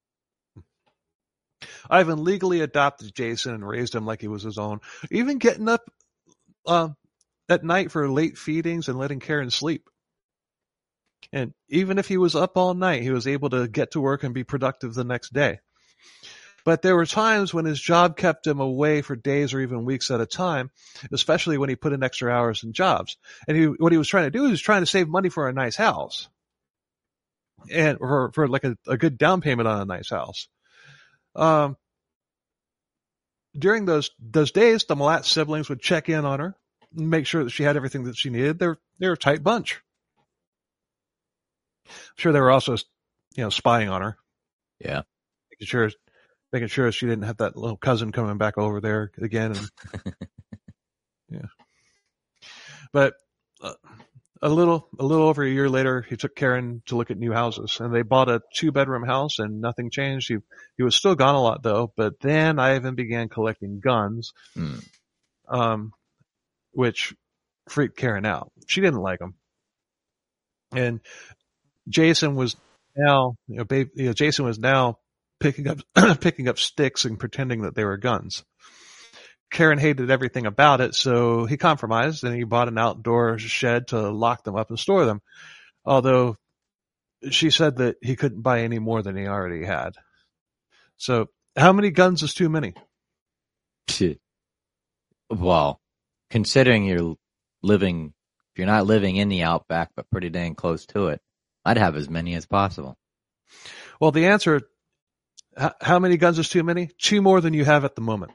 Ivan legally adopted Jason and raised him like he was his own, even getting up uh, at night for late feedings and letting Karen sleep. And even if he was up all night, he was able to get to work and be productive the next day. But there were times when his job kept him away for days or even weeks at a time, especially when he put in extra hours in jobs. And he, what he was trying to do was he was trying to save money for a nice house. And for, for like a, a good down payment on a nice house. Um, during those those days, the Malat siblings would check in on her and make sure that she had everything that she needed. They're they're a tight bunch. I'm sure they were also, you know, spying on her. Yeah. Making sure making sure she didn't have that little cousin coming back over there again. And, yeah. But uh, a little a little over a year later, he took Karen to look at new houses, and they bought a two bedroom house, and nothing changed. He he was still gone a lot though. But then Ivan began collecting guns, Mm. um, which freaked Karen out. She didn't like them, and Jason was now you know, babe, you know Jason was now picking up picking up sticks and pretending that they were guns. Karen hated everything about it, so he compromised and he bought an outdoor shed to lock them up and store them. Although she said that he couldn't buy any more than he already had. So how many guns is too many? Well, considering you're living, if you're not living in the outback, but pretty dang close to it, I'd have as many as possible. Well, the answer, how many guns is too many? Two more than you have at the moment.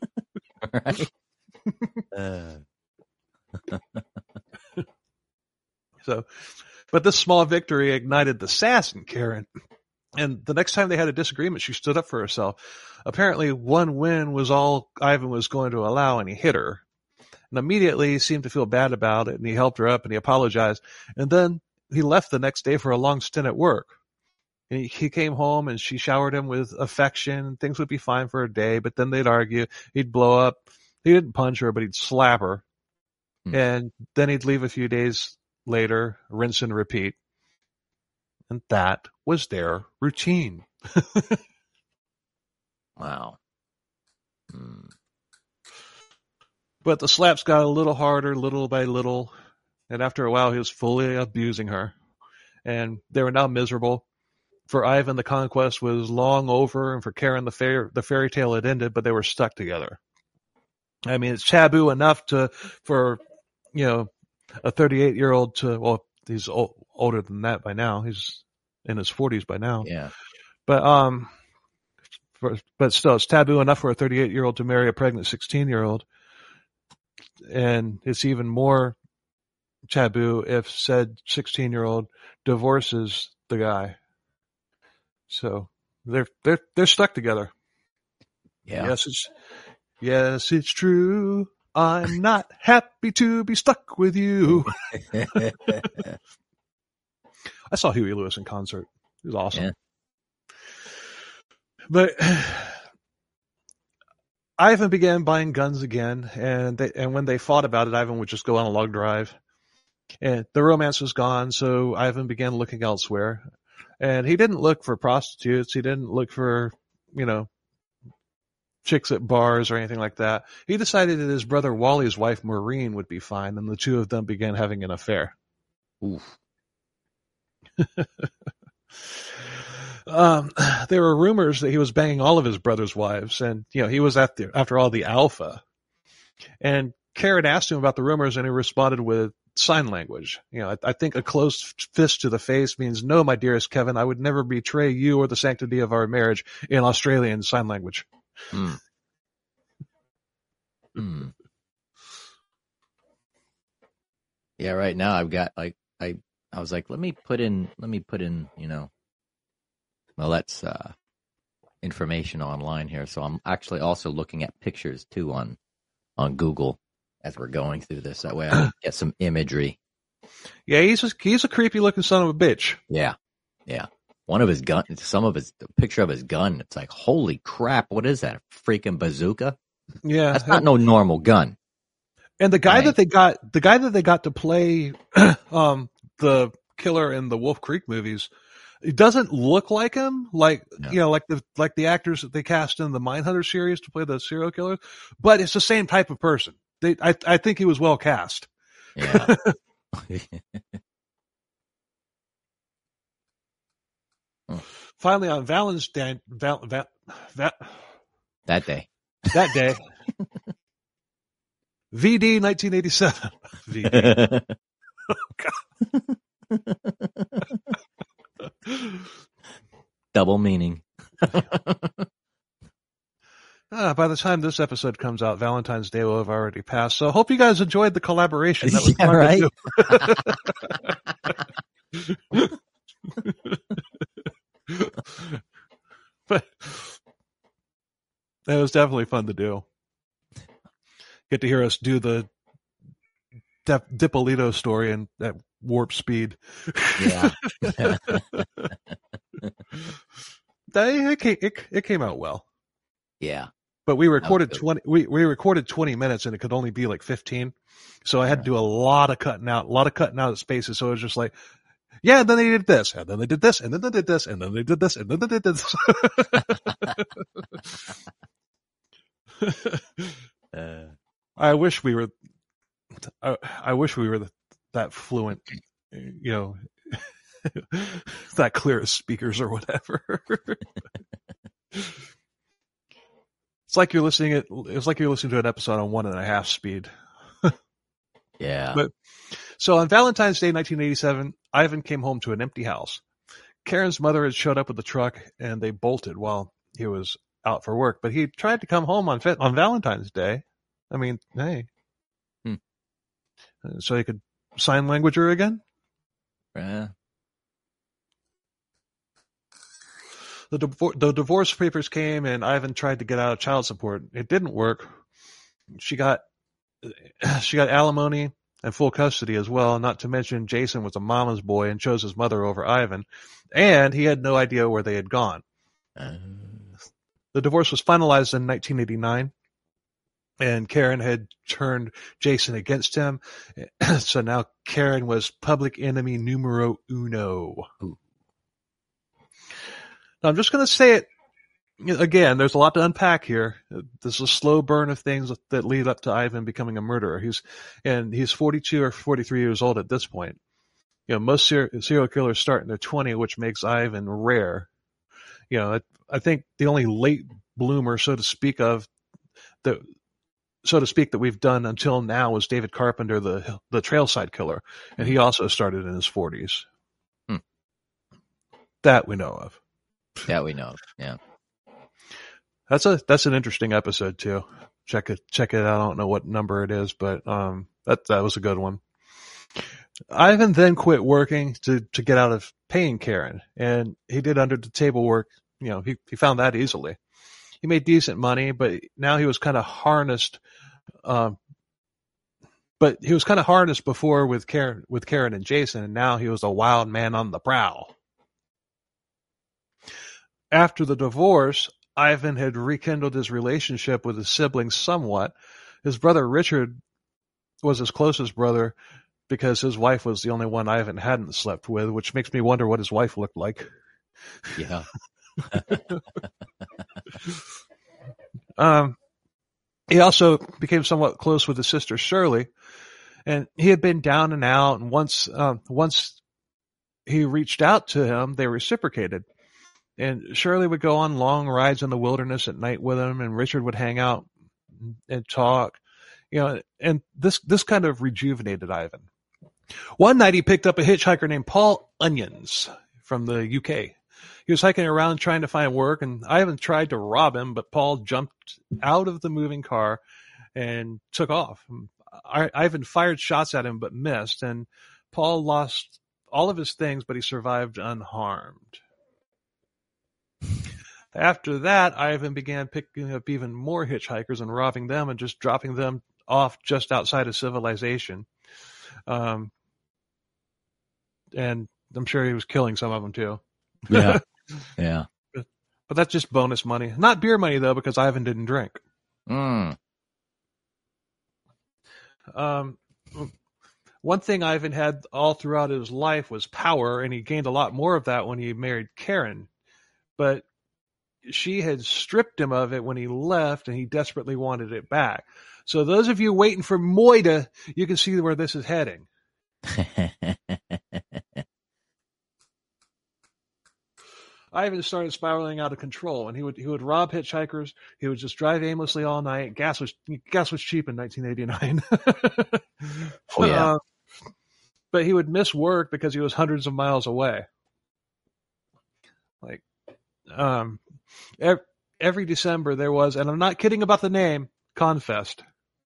Right? uh. So, but this small victory ignited the sass in Karen. And the next time they had a disagreement, she stood up for herself. Apparently, one win was all Ivan was going to allow, and he hit her. And immediately he seemed to feel bad about it, and he helped her up, and he apologized. And then he left the next day for a long stint at work. And he, he came home, and she showered him with affection. Things would be fine for a day, but then they'd argue. He'd blow up. He didn't punch her, but he'd slap her. Hmm. And then he'd leave a few days later, rinse and repeat. And that was their routine. Wow. Hmm. But the slaps got a little harder, little by little. And after a while, he was fully abusing her. And they were now miserable. For Ivan, the conquest was long over. And for Karen, the, fair, the fairy tale had ended, but they were stuck together. I mean, it's taboo enough to for, you know, a thirty-eight-year-old to, well, he's old, older than that by now. He's in his forties by now. Yeah. But, um, for, but still, it's taboo enough for a thirty-eight-year-old to marry a pregnant sixteen-year-old. And it's even more taboo if said sixteen-year-old divorces the guy. So they're they're they're stuck together. Yeah. Yes, it's yes, it's true. I'm not happy to be stuck with you. I saw Huey Lewis in concert. It was awesome. Yeah. But Ivan began buying guns again, and they, and when they fought about it, Ivan would just go on a long drive. And the romance was gone, so Ivan began looking elsewhere. And he didn't look for prostitutes. He didn't look for, you know, chicks at bars or anything like that. He decided that his brother Wally's wife Maureen would be fine, and the two of them began having an affair. Oof. Um, there were rumors that he was banging all of his brother's wives, and you know he was at the, after all the alpha. And Karen asked him about the rumors, and he responded with sign language. You know, I, I think a closed fist to the face means no, my dearest Kevin, I would never betray you or the sanctity of our marriage in Australian sign language. Mm. Mm. Yeah, right now I've got like I I was like, let me put in let me put in, you know, well that's uh information online here. So I'm actually also looking at pictures too on on Google as we're going through this. That way I can get some imagery. Yeah, he's a, he's a creepy looking son of a bitch. Yeah. Yeah. One of his gun, some of his the picture of his gun. It's like, holy crap! What is that? A freaking bazooka? Yeah, that's not no normal gun. And the guy right. that they got, the guy that they got to play, um, the killer in the Wolf Creek movies, it doesn't look like him. Like no. you know, like the like the actors that they cast in the Mindhunter series to play the serial killers, but it's the same type of person. They, I, I think he was well cast. Yeah. Finally, on Valentine's Day, Val, Val, Val, that day, that day, V D nineteen eighty-seven. V D. Oh, God. Double meaning. uh, by the time this episode comes out, Valentine's Day will have already passed. So I hope you guys enjoyed the collaboration. That was yeah, right? But it was definitely fun to do. Get to hear us do the Dip- Dippolito story and at warp speed. Yeah. it, came, it, it came out well. Yeah. But we recorded twenty. We, we recorded twenty minutes, and it could only be like fifteen. So I had to do a lot of cutting out, a lot of cutting out of spaces. So it was just like, yeah, and then they did this, and then they did this, and then they did this, and then they did this, and then they did this. uh, I wish we were. I, I wish we were that fluent, you know, that clear as speakers or whatever. It's like you're listening at. It's like you're listening to an episode on one and a half speed. Yeah. But so on Valentine's Day, nineteen eighty-seven, Ivan came home to an empty house. Karen's mother had showed up with the truck, and they bolted while he was out for work. But he tried to come home on on Valentine's Day. I mean, hey, hmm. so he could sign language her again. Yeah. The, divor- the divorce papers came, and Ivan tried to get out of child support. It didn't work. She got she got alimony and full custody as well. Not to mention, Jason was a mama's boy and chose his mother over Ivan, and he had no idea where they had gone. Uh, The divorce was finalized in nineteen eighty-nine, and Karen had turned Jason against him. So now Karen was public enemy numero uno. Ooh. Now I'm just going to say it again. There's a lot to unpack here. This is a slow burn of things that lead up to Ivan becoming a murderer. He's and he's forty-two or forty-three years old at this point. You know, most ser- serial killers start in their twenties, which makes Ivan rare. You know, I, I think the only late bloomer, so to speak, of the so to speak, that we've done until now was David Carpenter, the the Trailside Killer, and he also started in his forties. Hmm. That we know of. Yeah, we know. Yeah. That's a that's an interesting episode too. Check it check it out. I don't know what number it is, but um that that was a good one. Ivan then quit working to to get out of paying Karen, and he did under the table work. You know, he he found that easily. He made decent money, but now he was kind of harnessed. Um, but he was kind of harnessed before with Karen with Karen and Jason, and now he was a wild man on the prowl. After the divorce, Ivan had rekindled his relationship with his siblings somewhat. His brother Richard was his closest brother because his wife was the only one Ivan hadn't slept with, which makes me wonder what his wife looked like. Yeah. um, he also became somewhat close with his sister Shirley, and he had been down and out. And once, um, once he reached out to him, they reciprocated. And Shirley would go on long rides in the wilderness at night with him, and Richard would hang out and talk. You know, and this this kind of rejuvenated Ivan. One night he picked up a hitchhiker named Paul Onions from the U K. He was hiking around trying to find work, and Ivan tried to rob him, but Paul jumped out of the moving car and took off. I, Ivan fired shots at him but missed, and Paul lost all of his things, but he survived unharmed. After that, Ivan began picking up even more hitchhikers and robbing them and just dropping them off just outside of civilization. Um, and I'm sure he was killing some of them too. Yeah. Yeah. But, but that's just bonus money. Not beer money, though, because Ivan didn't drink. Mm. Um, one thing Ivan had all throughout his life was power, and he gained a lot more of that when he married Karen. But she had stripped him of it when he left, and he desperately wanted it back. So those of you waiting for Moida, you can see where this is heading. Ivan started spiraling out of control, and he would he would rob hitchhikers. He would just drive aimlessly all night. Gas was gas was cheap in nineteen eighty-nine. Oh yeah. Uh, but he would miss work because he was hundreds of miles away. Like, um, every, every December there was, and I'm not kidding about the name, Confest.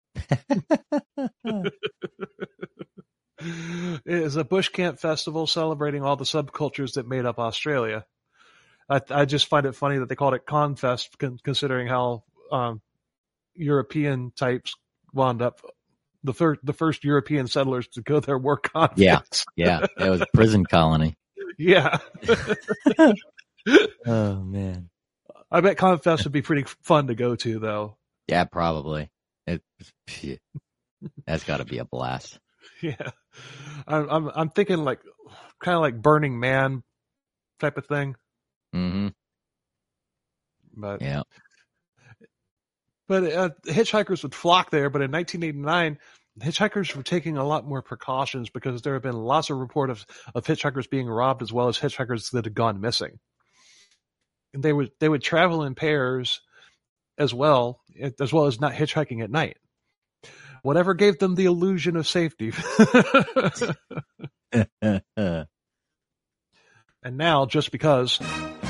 It is a bush camp festival celebrating all the subcultures that made up Australia. I, I just find it funny that they called it Confest, con- considering how um, European types wound up. The, thir- the first European settlers to go there were convicts. Yeah, yeah, it was a prison colony. Yeah. Oh man, I bet Confest would be pretty fun to go to, though. yeah, probably. It, that's got to be a blast. Yeah, I'm I'm, I'm thinking like kind of like Burning Man type of thing. Mm-hmm. But yeah, but uh, hitchhikers would flock there. But in nineteen eighty-nine, hitchhikers were taking a lot more precautions because there have been lots of reports of, of hitchhikers being robbed, as well as hitchhikers that had gone missing. And they would they would travel in pairs as well, as well as not hitchhiking at night. Whatever gave them the illusion of safety. And now, just because.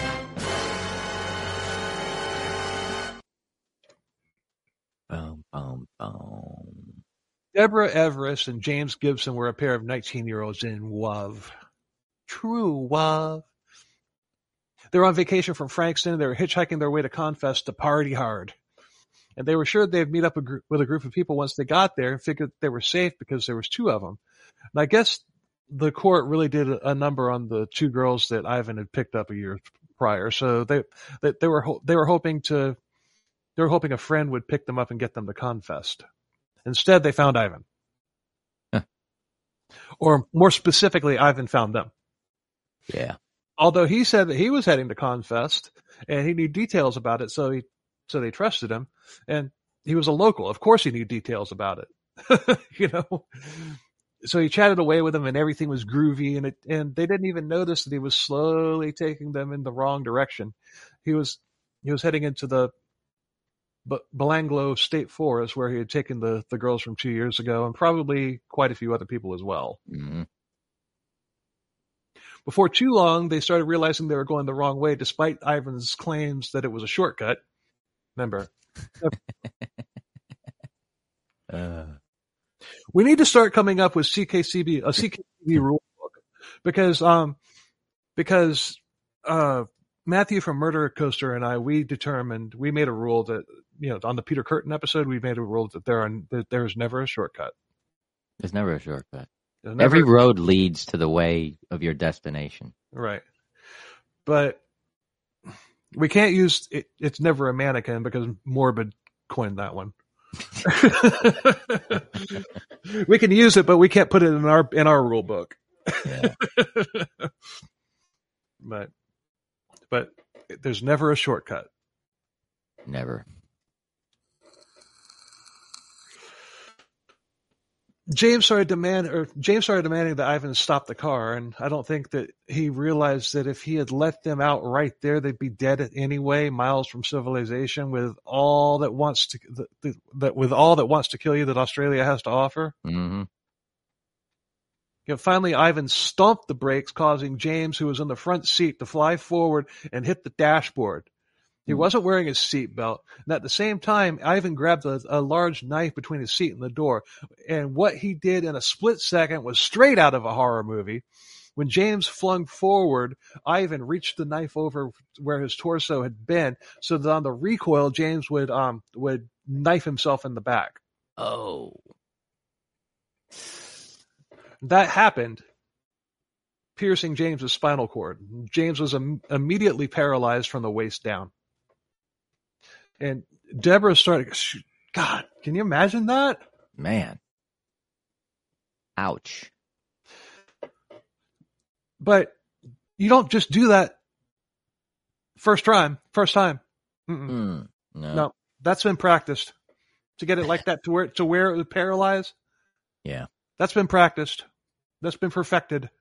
boom, boom, boom. Deborah Everest and James Gibson were a pair of nineteen-year-olds in love. true love. They were on vacation from Frankston. They were hitchhiking their way to Confess to party hard. And they were sure they'd meet up a group, with a group of people once they got there and figured they were safe because there was two of them. And I guess the court really did a, a number on the two girls that Ivan had picked up a year prior. So they, they, they were, they were hoping to, they were hoping a friend would pick them up and get them to Confess. Instead, they found Ivan. Huh. Or more specifically, Ivan found them. Yeah. Although he said that he was heading to Confess and he knew details about it, so he, so they trusted him. And he was a local. Of course he knew details about it. You know? So he chatted away with them and everything was groovy, and it, and they didn't even notice that he was slowly taking them in the wrong direction. He was, he was heading into the B- Belanglo State Forest where he had taken the, the girls from two years ago, and probably quite a few other people as well. Mm-hmm. Before too long, they started realizing they were going the wrong way, despite Ivan's claims that it was a shortcut. Remember, uh. we need to start coming up with C K C B, a C K C B rule book, because um, because uh, Matthew from Murder Coaster and I, we determined, we made a rule that, you know, on the Peter Curtin episode, we made a rule that there are that there is never a shortcut. There's never a shortcut. Never, Every road leads to the way of your destination. Right. But we can't use it, it's never a mannequin, because Morbid coined that one. We can use it, but we can't put it in our in our rule book. Yeah. but but there's never a shortcut. Never. James started demand, or James started demanding that Ivan stop the car, and I don't think that he realized that if he had let them out right there, they'd be dead anyway, miles from civilization, with all that wants to that, that with all that wants to kill you that Australia has to offer. Mm-hmm. You know, finally, Ivan stomped the brakes, causing James, who was in the front seat, to fly forward and hit the dashboard. He wasn't wearing his seatbelt, and at the same time, Ivan grabbed a, a large knife between his seat and the door. And what he did in a split second was straight out of a horror movie. When James flung forward, Ivan reached the knife over where his torso had been, so that on the recoil, James would um would knife himself in the back. Oh, that happened, piercing James's spinal cord. James was im- immediately paralyzed from the waist down. And Deborah started, God, can you imagine that? Man. Ouch. But you don't just do that first time, first time. Mm, no. No, that's been practiced. To get it like that, to where, to where it would paralyze. Yeah. That's been practiced. That's been perfected.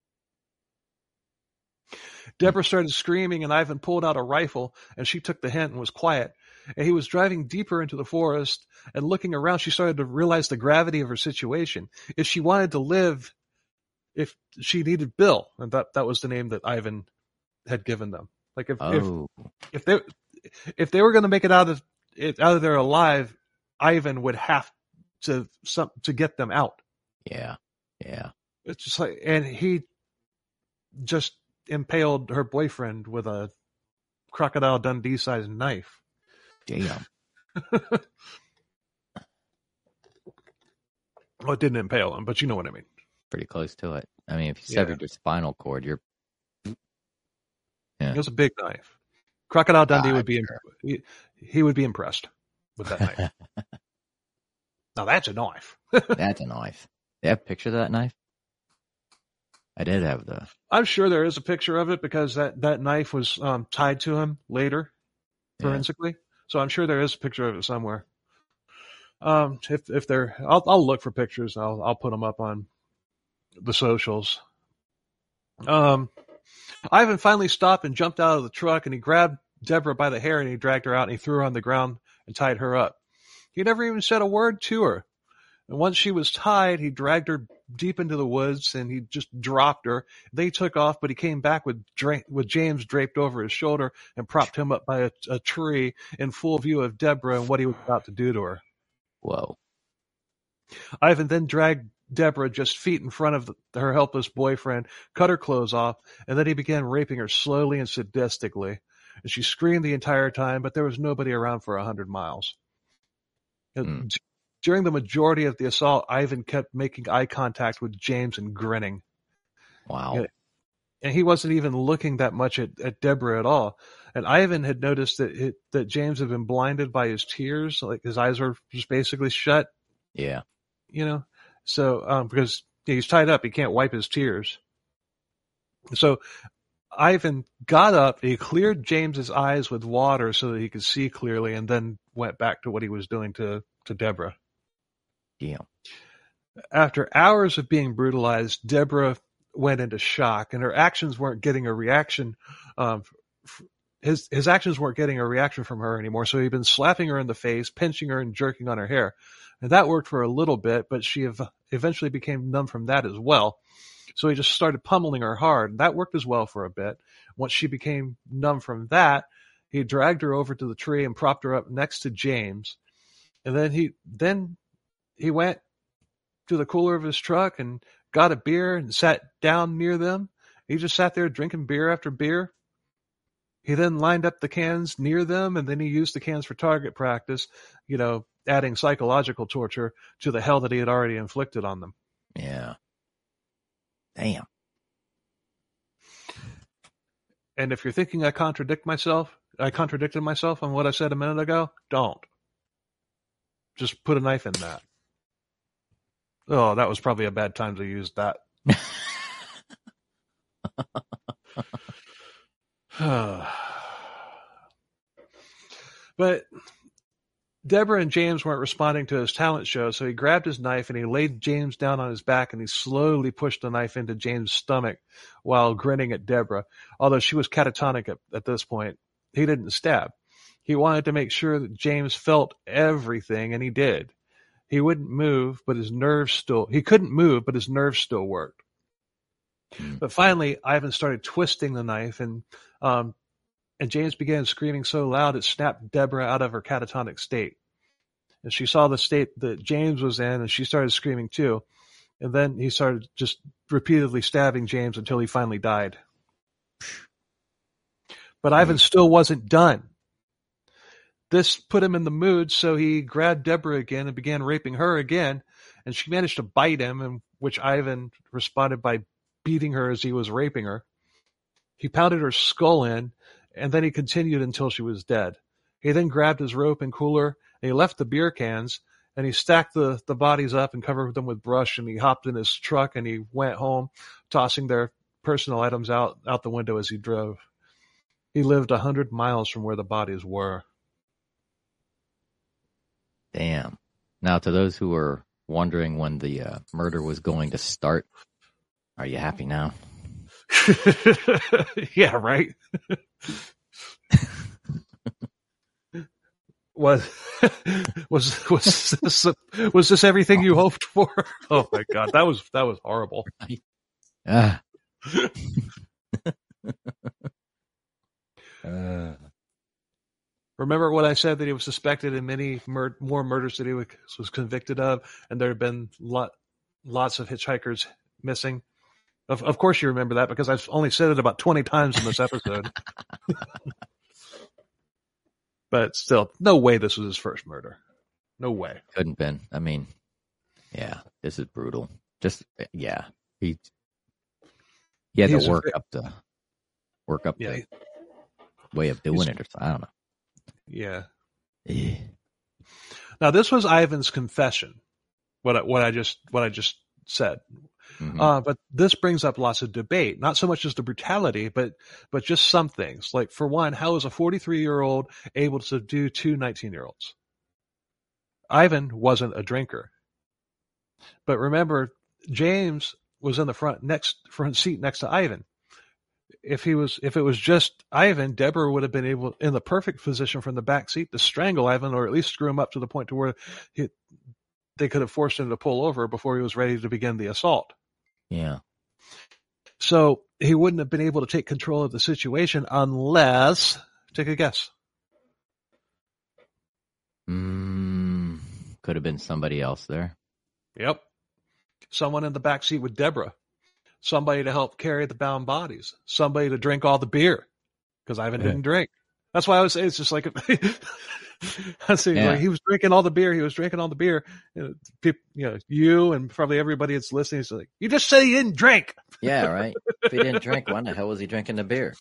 Deborah started screaming, and Ivan pulled out a rifle, and she took the hint and was quiet. And he was driving deeper into the forest, and looking around, she started to realize the gravity of her situation. If she wanted to live, if she needed Bill, and that, that was the name that Ivan had given them. Like if oh. if, if they if they were going to make it out of it out of there alive, Ivan would have to some to get them out. Yeah, yeah. It's just like, and he just impaled her boyfriend with a Crocodile Dundee sized knife. Damn. Well, it didn't impale him, but you know what I mean. Pretty close to it. I mean, if you Yeah. severed your spinal cord, you're. Yeah. It was a big knife. Crocodile Dundee Ah, would be sure. he, he would be impressed with that knife. Now that's a knife. That's a knife. They have a picture of that knife? I did have the. I'm sure there is a picture of it, because that, that knife was um, tied to him later, Yeah. forensically. So I'm sure there is a picture of it somewhere. Um, if if there, I'll I'll look for pictures. I'll I'll put them up on the socials. Um, Ivan finally stopped and jumped out of the truck, and he grabbed Deborah by the hair and he dragged her out and he threw her on the ground and tied her up. He never even said a word to her. And once she was tied, he dragged her deep into the woods and he just dropped her. They took off, but he came back with dra- with James draped over his shoulder and propped him up by a, a tree in full view of Deborah and what he was about to do to her. Whoa. Ivan then dragged Deborah just feet in front of the, her helpless boyfriend, cut her clothes off, and then he began raping her slowly and sadistically. And she screamed the entire time, but there was nobody around for a hundred miles. Mm. During the majority of the assault, Ivan kept making eye contact with James and grinning. Wow. And he wasn't even looking that much at, at Deborah at all. And Ivan had noticed that it, that James had been blinded by his tears, like his eyes were just basically shut. Yeah. You know, so um, because he's tied up, he can't wipe his tears. So Ivan got up, he cleared James's eyes with water so that he could see clearly, and then went back to what he was doing to, to Deborah. Yeah. After hours of being brutalized, Deborah went into shock, and her actions weren't getting a reaction. Um, his his actions weren't getting a reaction from her anymore. So he'd been slapping her in the face, pinching her, and jerking on her hair, and that worked for a little bit. But she ev- eventually became numb from that as well. So he just started pummeling her hard, and that worked as well for a bit. Once she became numb from that, he dragged her over to the tree and propped her up next to James, and then he then he went to the cooler of his truck and got a beer and sat down near them. He just sat there drinking beer after beer. He then lined up the cans near them, and then he used the cans for target practice, you know, adding psychological torture to the hell that he had already inflicted on them. Yeah. Damn. And if you're thinking I contradict myself, I contradicted myself on what I said a minute ago, don't. Just put a knife in that. Oh, that was probably a bad time to use that. But Deborah and James weren't responding to his talent show, so he grabbed his knife and he laid James down on his back, and he slowly pushed the knife into James' stomach while grinning at Deborah. Although she was catatonic at, at this point, he didn't stab. He wanted to make sure that James felt everything, and he did. He wouldn't move, but his nerves still, he couldn't move, but his nerves still worked. But finally, Ivan started twisting the knife, and um, and James began screaming so loud it snapped Deborah out of her catatonic state. And she saw the state that James was in, and she started screaming too. And then he started just repeatedly stabbing James until he finally died. But Ivan still wasn't done. This put him in the mood, so he grabbed Deborah again and began raping her again, and she managed to bite him, in which Ivan responded by beating her as he was raping her. He pounded her skull in, and then he continued until she was dead. He then grabbed his rope and cooler, and he left the beer cans, and he stacked the, the bodies up and covered them with brush, and he hopped in his truck, and he went home, tossing their personal items out, out the window as he drove. He lived a hundred miles from where the bodies were. Damn. Now, to those who are wondering when the uh, murder was going to start, are you happy now? Yeah, right. was was was this was this everything you hoped for? Oh my God, that was that was horrible. Ah. uh. Remember what I said, that he was suspected in many mur- more murders that he was, was convicted of, and there had been lot, lots of hitchhikers missing. Of, of course you remember that, because I've only said it about twenty times in this episode. But still, no way this was his first murder. No way. Couldn't been. I mean, yeah, this is brutal. Just, yeah. He he had He's to work a, up the work up yeah, the way of doing it, or something. I don't know. Yeah. Yeah. Now this was Ivan's confession. What I, what I just what I just said. Mm-hmm. Uh, but this brings up lots of debate. Not so much as the brutality, but but just some things. Like, for one, how is a forty-three-year-old able to subdue two nineteen-year-olds? Ivan wasn't a drinker. But remember, James was in the front next front seat next to Ivan. If he was, if it was just Ivan, Deborah would have been able, in the perfect position from the back seat, to strangle Ivan, or at least screw him up to the point to where he, they could have forced him to pull over before he was ready to begin the assault. Yeah. So he wouldn't have been able to take control of the situation unless, take a guess. Mm, could have been somebody else there. Yep. someone in the back seat with Deborah, somebody to help carry the bound bodies, somebody to drink all the beer because Ivan Yeah. didn't drink. That's why I was saying it's just like, I see, Yeah. like he was drinking all the beer. He was drinking all the beer. You know, people, you know, you and probably everybody that's listening is like, you just said he didn't drink. Yeah, right. If he didn't drink, why the hell was he drinking the beer?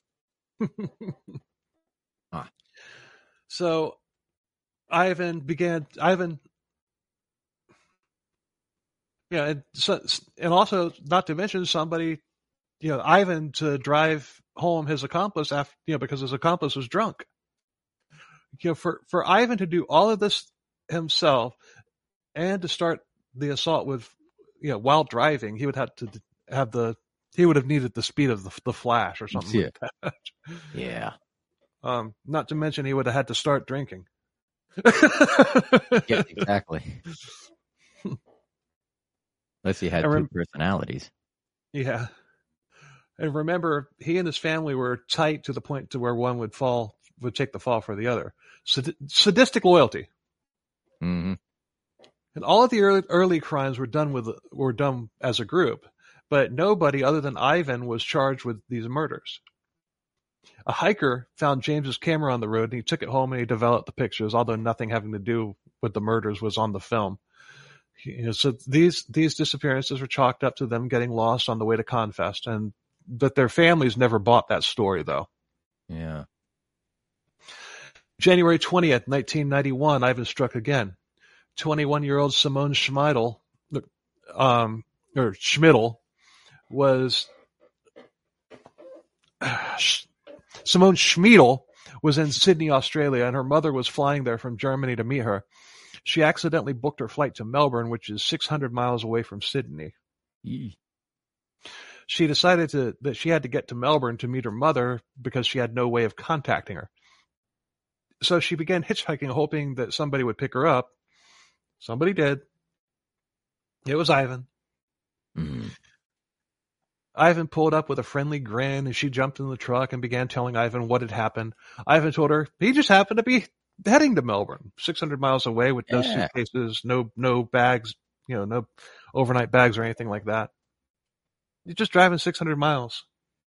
Huh. So Ivan began, Ivan, yeah, and so, and also not to mention somebody, you know, Ivan to drive home his accomplice after, you know, because his accomplice was drunk. You know, for, for Ivan to do all of this himself and to start the assault with, you know, while driving, he would have to have the, he would have needed the speed of the, the Flash or something Yeah. like that. Yeah. Um, not to mention he would have had to start drinking. Yeah, exactly. Unless he had I rem- two personalities. Yeah. And remember, he and his family were tight to the point to where one would fall, would take the fall for the other. Sad- sadistic loyalty. Mm-hmm. And all of the early, early crimes were done with, were done as a group, but nobody other than Ivan was charged with these murders. A hiker found James's camera on the road and he took it home and he developed the pictures, although nothing having to do with the murders was on the film. You know, so these, these disappearances were chalked up to them getting lost on the way to Confest, and but their families never bought that story though. Yeah. January twentieth, nineteen ninety-one, Ivan struck again. twenty-one-year-old Simone Schmidl, um, or Schmidl, was uh, Simone Schmidl was in Sydney, Australia, and her mother was flying there from Germany to meet her. She accidentally booked her flight to Melbourne, which is six hundred miles away from Sydney. Yee. She decided to, that she had to get to Melbourne to meet her mother because she had no way of contacting her. So she began hitchhiking, hoping that somebody would pick her up. Somebody did. It was Ivan. Mm-hmm. Ivan pulled up with a friendly grin and she jumped in the truck and began telling Ivan what had happened. Ivan told her he just happened to be heading to Melbourne, six hundred miles away with no Yeah. suitcases, no, no bags, you know, no overnight bags or anything like that. You're just driving six hundred miles.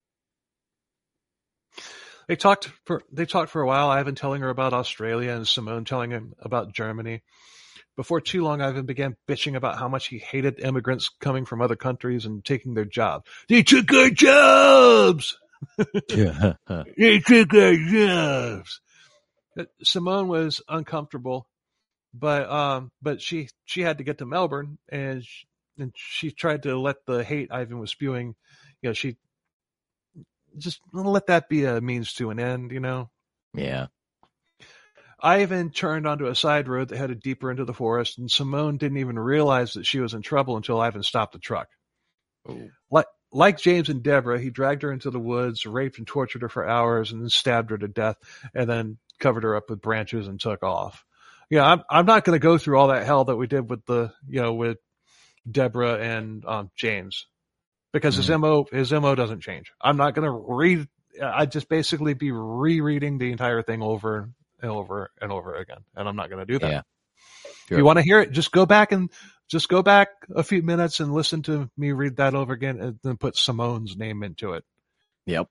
They talked for, they talked for a while, Ivan telling her about Australia and Simone telling him about Germany. Before too long, Ivan began bitching about how much he hated immigrants coming from other countries and taking their jobs. They took our jobs! Yeah. They took our jobs! Simone was uncomfortable, but um, but she she had to get to Melbourne, and she, and she tried to let the hate Ivan was spewing, you know, she just let that be a means to an end, you know. Yeah. Ivan turned onto a side road that headed deeper into the forest, and Simone didn't even realize that she was in trouble until Ivan stopped the truck. Ooh. Like, like James and Deborah, he dragged her into the woods, raped and tortured her for hours, and then stabbed her to death, and then covered her up with branches and took off. Yeah, I'm I'm not going to go through all that hell that we did with the you know with Deborah and um, James, because his Mhm. mo his mo doesn't change. I'm not going to read. I'd just basically be rereading the entire thing over and over and over again, and I'm not going to do that. Yeah. If Sure. you want to hear it, just go back and just go back a few minutes and listen to me read that over again, and then put Simone's name into it. Yep.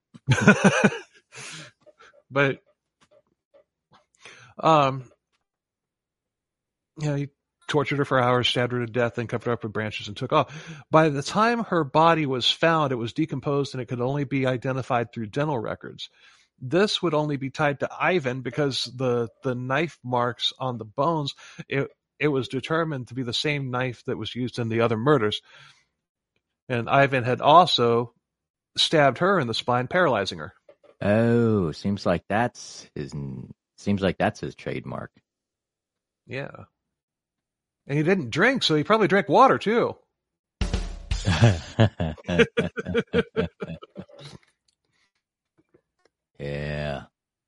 But um, you know, he tortured her for hours, stabbed her to death, then covered her up with branches and took off. By the time her body was found, it was decomposed and it could only be identified through dental records. This would only be tied to Ivan because the the knife marks on the bones, it it was determined to be the same knife that was used in the other murders. And Ivan had also stabbed her in the spine, paralyzing her. Oh, seems like that's his. Seems like that's his trademark. Yeah. And he didn't drink, so he probably drank water too. Yeah.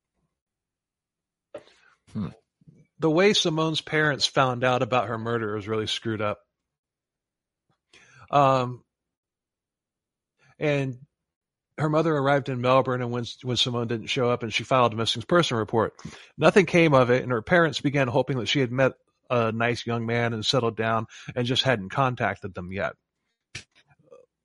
Hmm. The way Simone's parents found out about her murder was really screwed up. Um, and her mother arrived in Melbourne, and when when Simone didn't show up, and she filed a missing person report, nothing came of it. And her parents began hoping that she had met a nice young man and settled down, and just hadn't contacted them yet.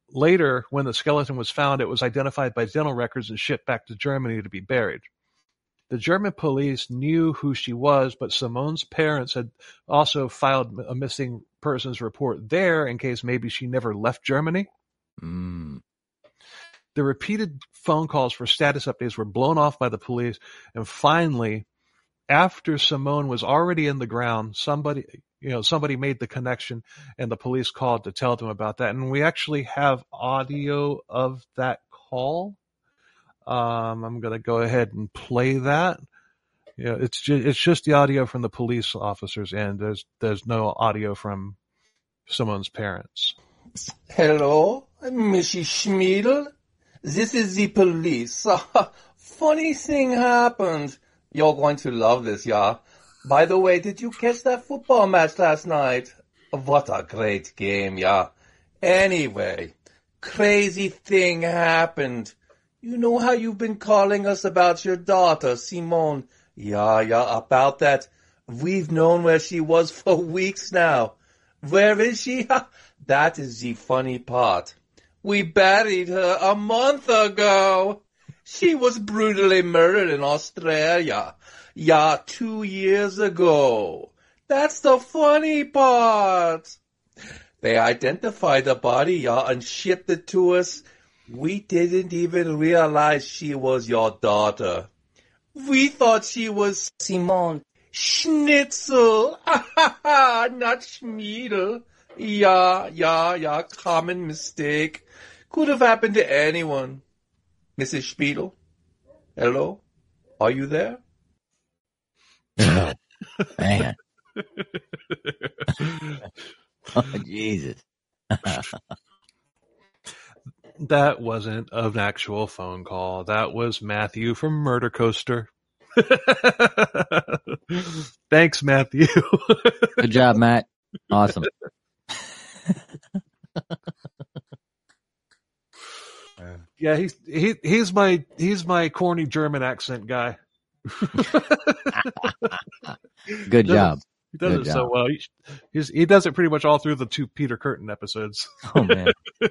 later, when the skeleton was found, it was identified by dental records and shipped back to Germany to be buried. The German police knew who she was, but Simone's parents had also filed a missing persons report there in case maybe she never left Germany. Mm. The repeated phone calls for status updates were blown off by the police, and finally, after Simone was already in the ground, somebody, you know, somebody made the connection, and the police called to tell them about that. And we actually have audio of that call. Um, I'm going to go ahead and play that. Yeah, it's just, it's just the audio from the police officers, and there's there's no audio from Simone's parents. Hello, Missus Schmiedel. This is the police. Funny thing happened. You're going to love this, yeah. By the way, did you catch that football match last night? What a great game, yeah. Anyway, crazy thing happened. You know how you've been calling us about your daughter, Simone? Yeah, yeah, about that. We've known where she was for weeks now. Where is she? That is the funny part. We buried her a month ago. She was brutally murdered in Australia. Yeah, two years ago. That's the funny part. They identified the body, yeah, and shipped it to us. We didn't even realize she was your daughter. We thought she was Simone Schnitzel. Not Schmiedel. Yeah, yeah, yeah, common mistake. Could have happened to anyone. Missus Spiegel, hello? Are you there? Oh, man. Oh, Jesus. That wasn't an actual phone call. That was Matthew from Murder Coaster. Thanks, Matthew. Good job, Matt. Awesome. Yeah, he's he he's my he's my corny German accent guy. Good job. He does Good it job. so well. He, he's, he does it pretty much all through the two Peter Curtin episodes. Oh, man.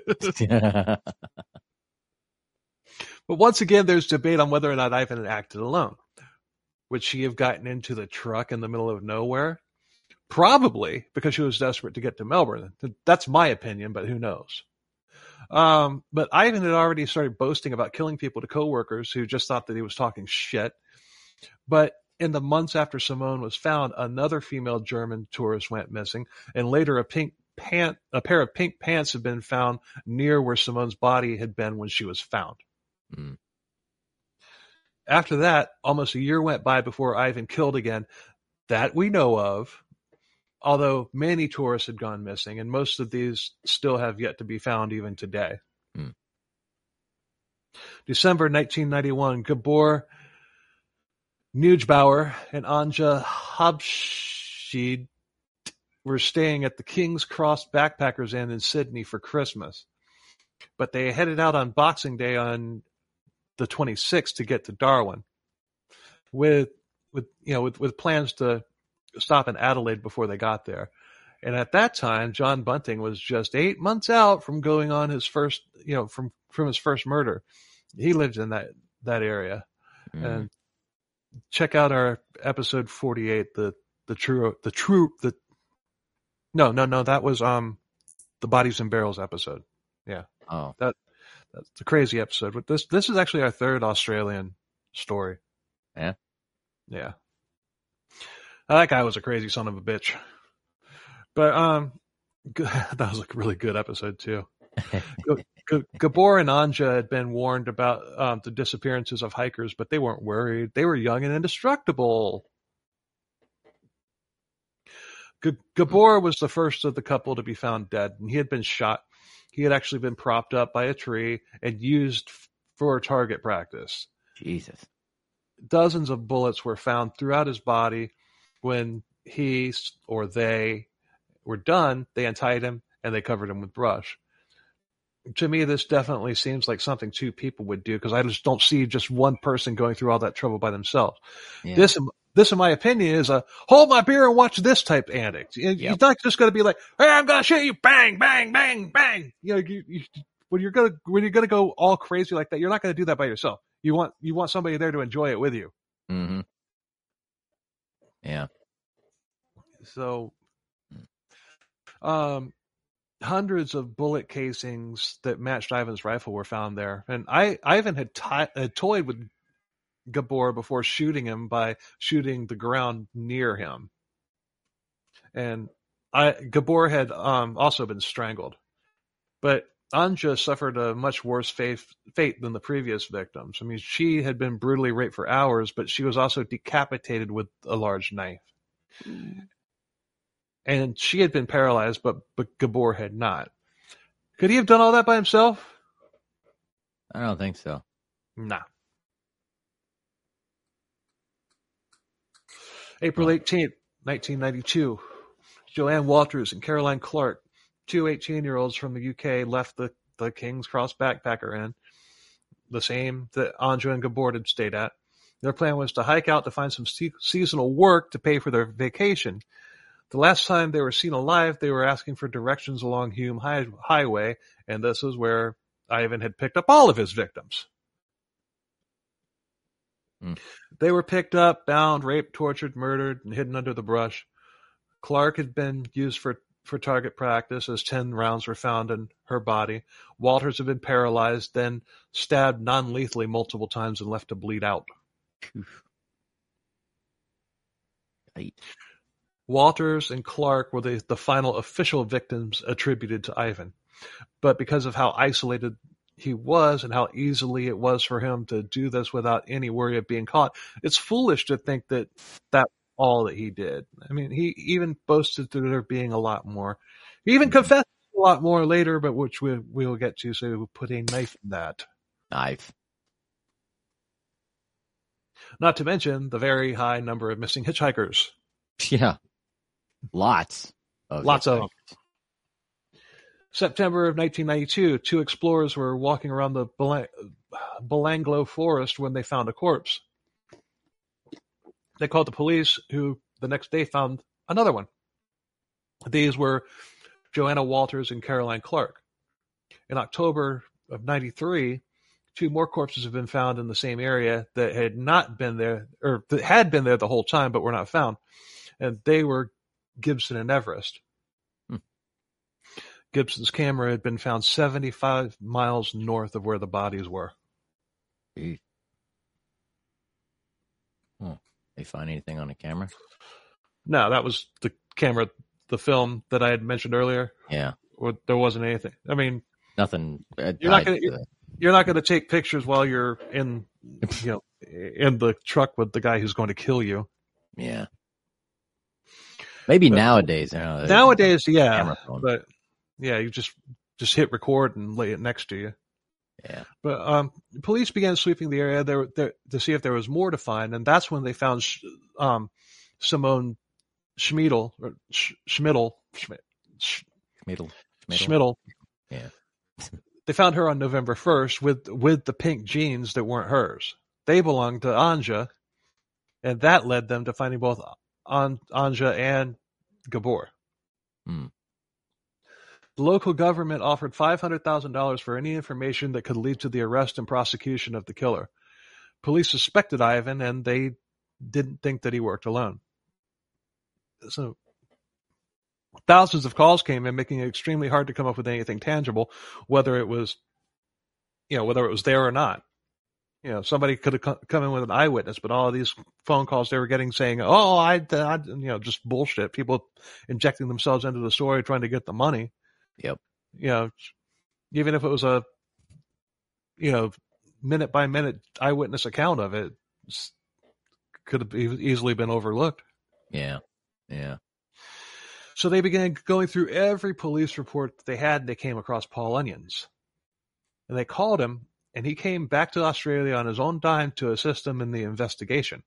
But once again, there's debate on whether or not Ivan had acted alone. Would she have gotten into the truck in the middle of nowhere? Probably, because she was desperate to get to Melbourne. That's my opinion, but who knows? Um, but Ivan had already started boasting about killing people to coworkers who just thought that he was talking shit. But in the months after Simone was found, another female German tourist went missing, and later a pink pant, a pair of pink pants had been found near where Simone's body had been when she was found. Mm. After that, almost a year went by before Ivan killed again, that we know of, although many tourists had gone missing, and most of these still have yet to be found even today. Mm. December nineteen ninety-one, Gabor Neugebauer and Anja Habschied were staying at the King's Cross Backpackers Inn in Sydney for Christmas. But they headed out on Boxing Day on the twenty-sixth to get to Darwin with, with, you know, with, with plans to stop in Adelaide before they got there. And at that time, John Bunting was just eight months out from going on his first, you know, from, from his first murder. He lived in that, that area. Mm. And check out our episode forty-eight, the, the true, the true, the, no, no, no, that was, um, the Bodies and Barrels episode. Yeah. Oh, that, that's a crazy episode. But this, this is actually our third Australian story. Yeah. Yeah. That guy was a crazy son of a bitch. But, um, that was a really good episode too. G- Gabor and Anja had been warned about um, the disappearances of hikers, but they weren't worried. They were young and indestructible. G- Gabor was the first of the couple to be found dead, and he had been shot. He had actually been propped up by a tree and used f- for target practice. Jesus. Dozens of bullets were found throughout his body. When he or they were done, they untied him and they covered him with brush. To me, this definitely seems like something two people would do, because I just don't see just one person going through all that trouble by themselves. Yeah. This, this, in my opinion, is a hold my beer and watch this type antics. Yep. You're not just going to be like, hey, I'm going to shoot you, bang, bang, bang, bang. You know, you, you, when you're gonna when you're gonna go all crazy like that, you're not gonna do that by yourself. You want you want somebody there to enjoy it with you. Mm-hmm. Yeah. So, um, hundreds of bullet casings that matched Ivan's rifle were found there, and I Ivan had, ti- had toyed with Gabor before shooting him by shooting the ground near him, and I Gabor had um, also been strangled, but Anja suffered a much worse fate, fate than the previous victims. I mean, she had been brutally raped for hours, but she was also decapitated with a large knife. And she had been paralyzed, but, but Gabor had not. Could he have done all that by himself? I don't think so. Nah. April eighteenth, nineteen ninety-two. Joanne Walters and Caroline Clark, two eighteen-year-olds from the U K, left the, the King's Cross Backpacker Inn, the same that Anja and Gabor had stayed at. Their plan was to hike out to find some se- seasonal work to pay for their vacation. The last time they were seen alive, they were asking for directions along Hume High- Highway, and this is where Ivan had picked up all of his victims. Mm. They were picked up, bound, raped, tortured, murdered, and hidden under the brush. Clark had been used for, for target practice as ten rounds were found in her body. Walters had been paralyzed, then stabbed non-lethally multiple times and left to bleed out. Right. Walters and Clark were the, the final official victims attributed to Ivan. But because of how isolated he was and how easily it was for him to do this without any worry of being caught, it's foolish to think that that's all that he did. I mean, he even boasted that there being a lot more. He even confessed a lot more later, but which we, we will get to, so we'll put a knife in that. Knife. Not to mention the very high number of missing hitchhikers. Yeah. Lots. Of Lots of them. September of nineteen ninety-two, two explorers were walking around the Belanglo forest when they found a corpse. They called the police, who the next day found another one. These were Joanna Walters and Caroline Clark. In October of ninety-three, two more corpses have been found in the same area that had not been there, or that had been there the whole time, but were not found. And they were Gibson and Everest. Hmm. Gibson's camera had been found seventy-five miles north of where the bodies were. Jeez. Oh, they find anything on the camera? No, that was the camera, the film that I had mentioned earlier. Yeah. There wasn't anything. I mean, nothing. You're not going to. You're not going to take pictures while you're in, you know, in the truck with the guy who's going to kill you. Yeah. Maybe but nowadays. You know, nowadays, yeah. But yeah, you just just hit record and lay it next to you. Yeah. But um, police began sweeping the area there, there to see if there was more to find, and that's when they found um, Simone Schmidl or Sch- Schmidl Schmidl Schmidl Schmidl. Yeah. They found her on November first with with the pink jeans that weren't hers. They belonged to Anja, and that led them to finding both An- Anja and Gabor. Hmm. The local government offered five hundred thousand dollars for any information that could lead to the arrest and prosecution of the killer. Police suspected Ivan, and they didn't think that he worked alone. So thousands of calls came in, making it extremely hard to come up with anything tangible, whether it was, you know, whether it was there or not. You know, somebody could have come in with an eyewitness, but all of these phone calls they were getting saying, "Oh, I, I," you know, just bullshit. People injecting themselves into the story, trying to get the money. Yep. You know, even if it was a, you know, minute by minute eyewitness account of it, could have easily been overlooked. Yeah. Yeah. So they began going through every police report that they had, and they came across Paul Onions. And they called him, and he came back to Australia on his own dime to assist them in the investigation.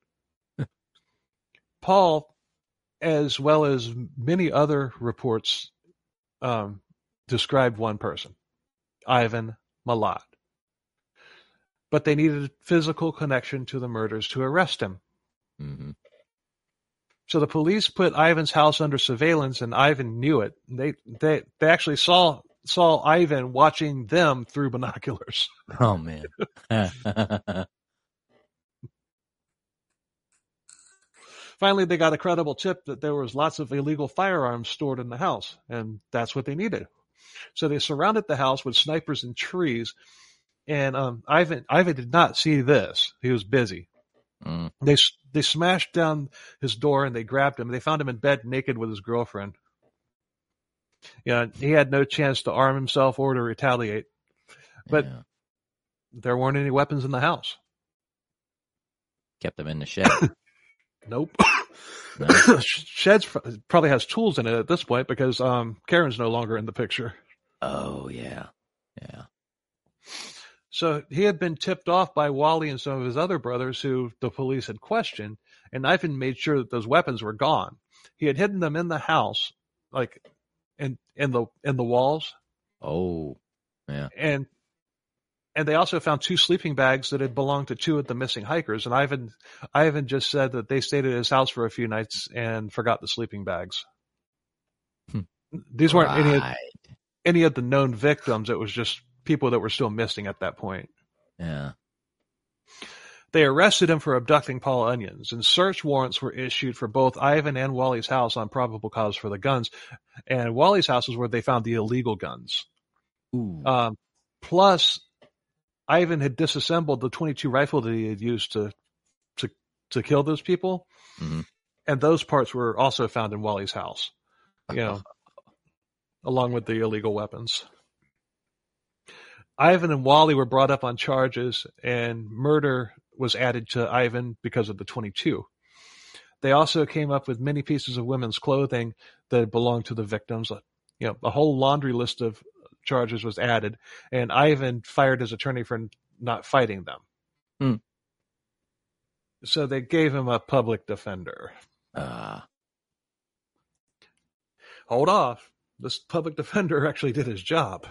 Paul, as well as many other reports, um, described one person, Ivan Milat. But they needed a physical connection to the murders to arrest him. Mm-hmm. So the police put Ivan's house under surveillance, and Ivan knew it. They they they actually saw saw Ivan watching them through binoculars. Oh, man. Finally, they got a credible tip that there was lots of illegal firearms stored in the house, and that's what they needed. So they surrounded the house with snipers and trees, and um, Ivan Ivan did not see this. He was busy. Mm. They they smashed down his door, and they grabbed him. They found him in bed naked with his girlfriend. Yeah, he had no chance to arm himself or to retaliate, but Yeah. there weren't any weapons in the house. Kept them in the shed. Nope. No? Shed's probably has tools in it at this point because um, Karen's no longer in the picture. Oh, yeah. Yeah. So he had been tipped off by Wally and some of his other brothers who the police had questioned, and Ivan made sure that those weapons were gone. He had hidden them in the house, like in in the in the walls, Oh, yeah. and and they also found two sleeping bags that had belonged to two of the missing hikers. And Ivan Ivan just said that they stayed at his house for a few nights and forgot the sleeping bags. Hmm. These weren't any of, Right. any of the known victims. It was just people that were still missing at that point. Yeah. They arrested him for abducting Paul Onions, and search warrants were issued for both Ivan and Wally's house on probable cause for the guns. And Wally's house is where they found the illegal guns. Ooh. Um, plus, Ivan had disassembled the twenty-two rifle that he had used to to to kill those people, Mm-hmm. and those parts were also found in Wally's house. You know, along with the illegal weapons. Ivan and Wally were brought up on charges, and murder was added to Ivan because of the twenty-two. They also came up with many pieces of women's clothing that belonged to the victims. You know, a whole laundry list of charges was added, and Ivan fired his attorney for not fighting them. Hmm. So they gave him a public defender. Uh, Hold off. This public defender actually did his job.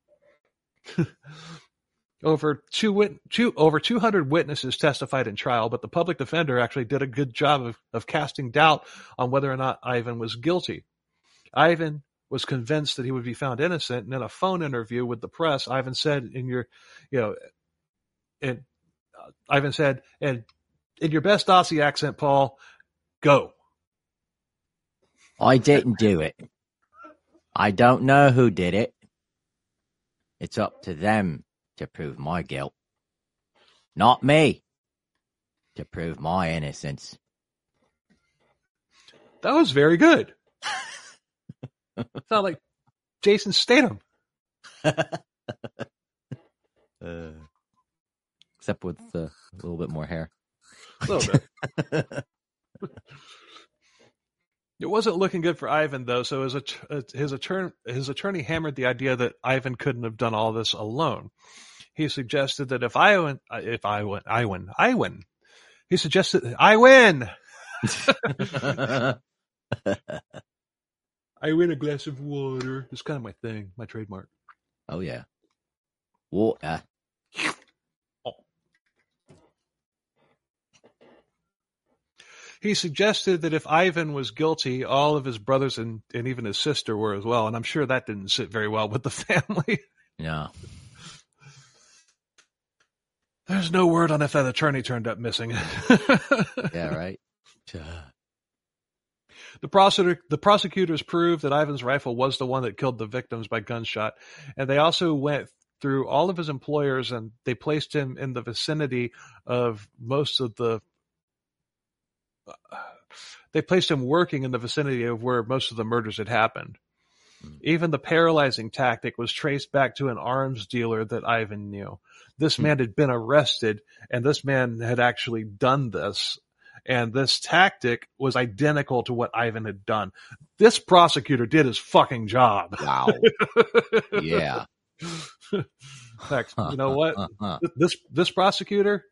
Over two, wit- two over two hundred witnesses testified in trial, but the public defender actually did a good job of, of casting doubt on whether or not Ivan was guilty. Ivan was convinced that he would be found innocent, and in a phone interview with the press, Ivan said, "In your, you know, and uh, Ivan said, and in your best Aussie accent, Paul, go." I didn't do it. I don't know who did it. It's up to them to prove my guilt. Not me to prove my innocence. That was very good. Sound like Jason Statham. uh, except with uh, a little bit more hair. A little bit. It wasn't looking good for Ivan, though, so his, his, attorney, his attorney hammered the idea that Ivan couldn't have done all this alone. He suggested that if I win, if I win, I win, I win. He suggested, I win! I win a glass of water. It's kind of my thing, my trademark. Oh, yeah. Water. He suggested that if Ivan was guilty, all of his brothers and, and even his sister were as well, and I'm sure that didn't sit very well with the family. Yeah. There's no word on if that attorney turned up missing. Yeah, right? The prosecutor, the prosecutors proved that Ivan's rifle was the one that killed the victims by gunshot, and they also went through all of his employers, and they placed him in the vicinity of most of the They placed him working in the vicinity of where most of the murders had happened. Mm. Even the paralyzing tactic was traced back to an arms dealer that Ivan knew. This mm. man had been arrested, and this man had actually done this. And this tactic was identical to what Ivan had done. This prosecutor did his fucking job. Wow. Yeah. In fact, you know what? This this prosecutor...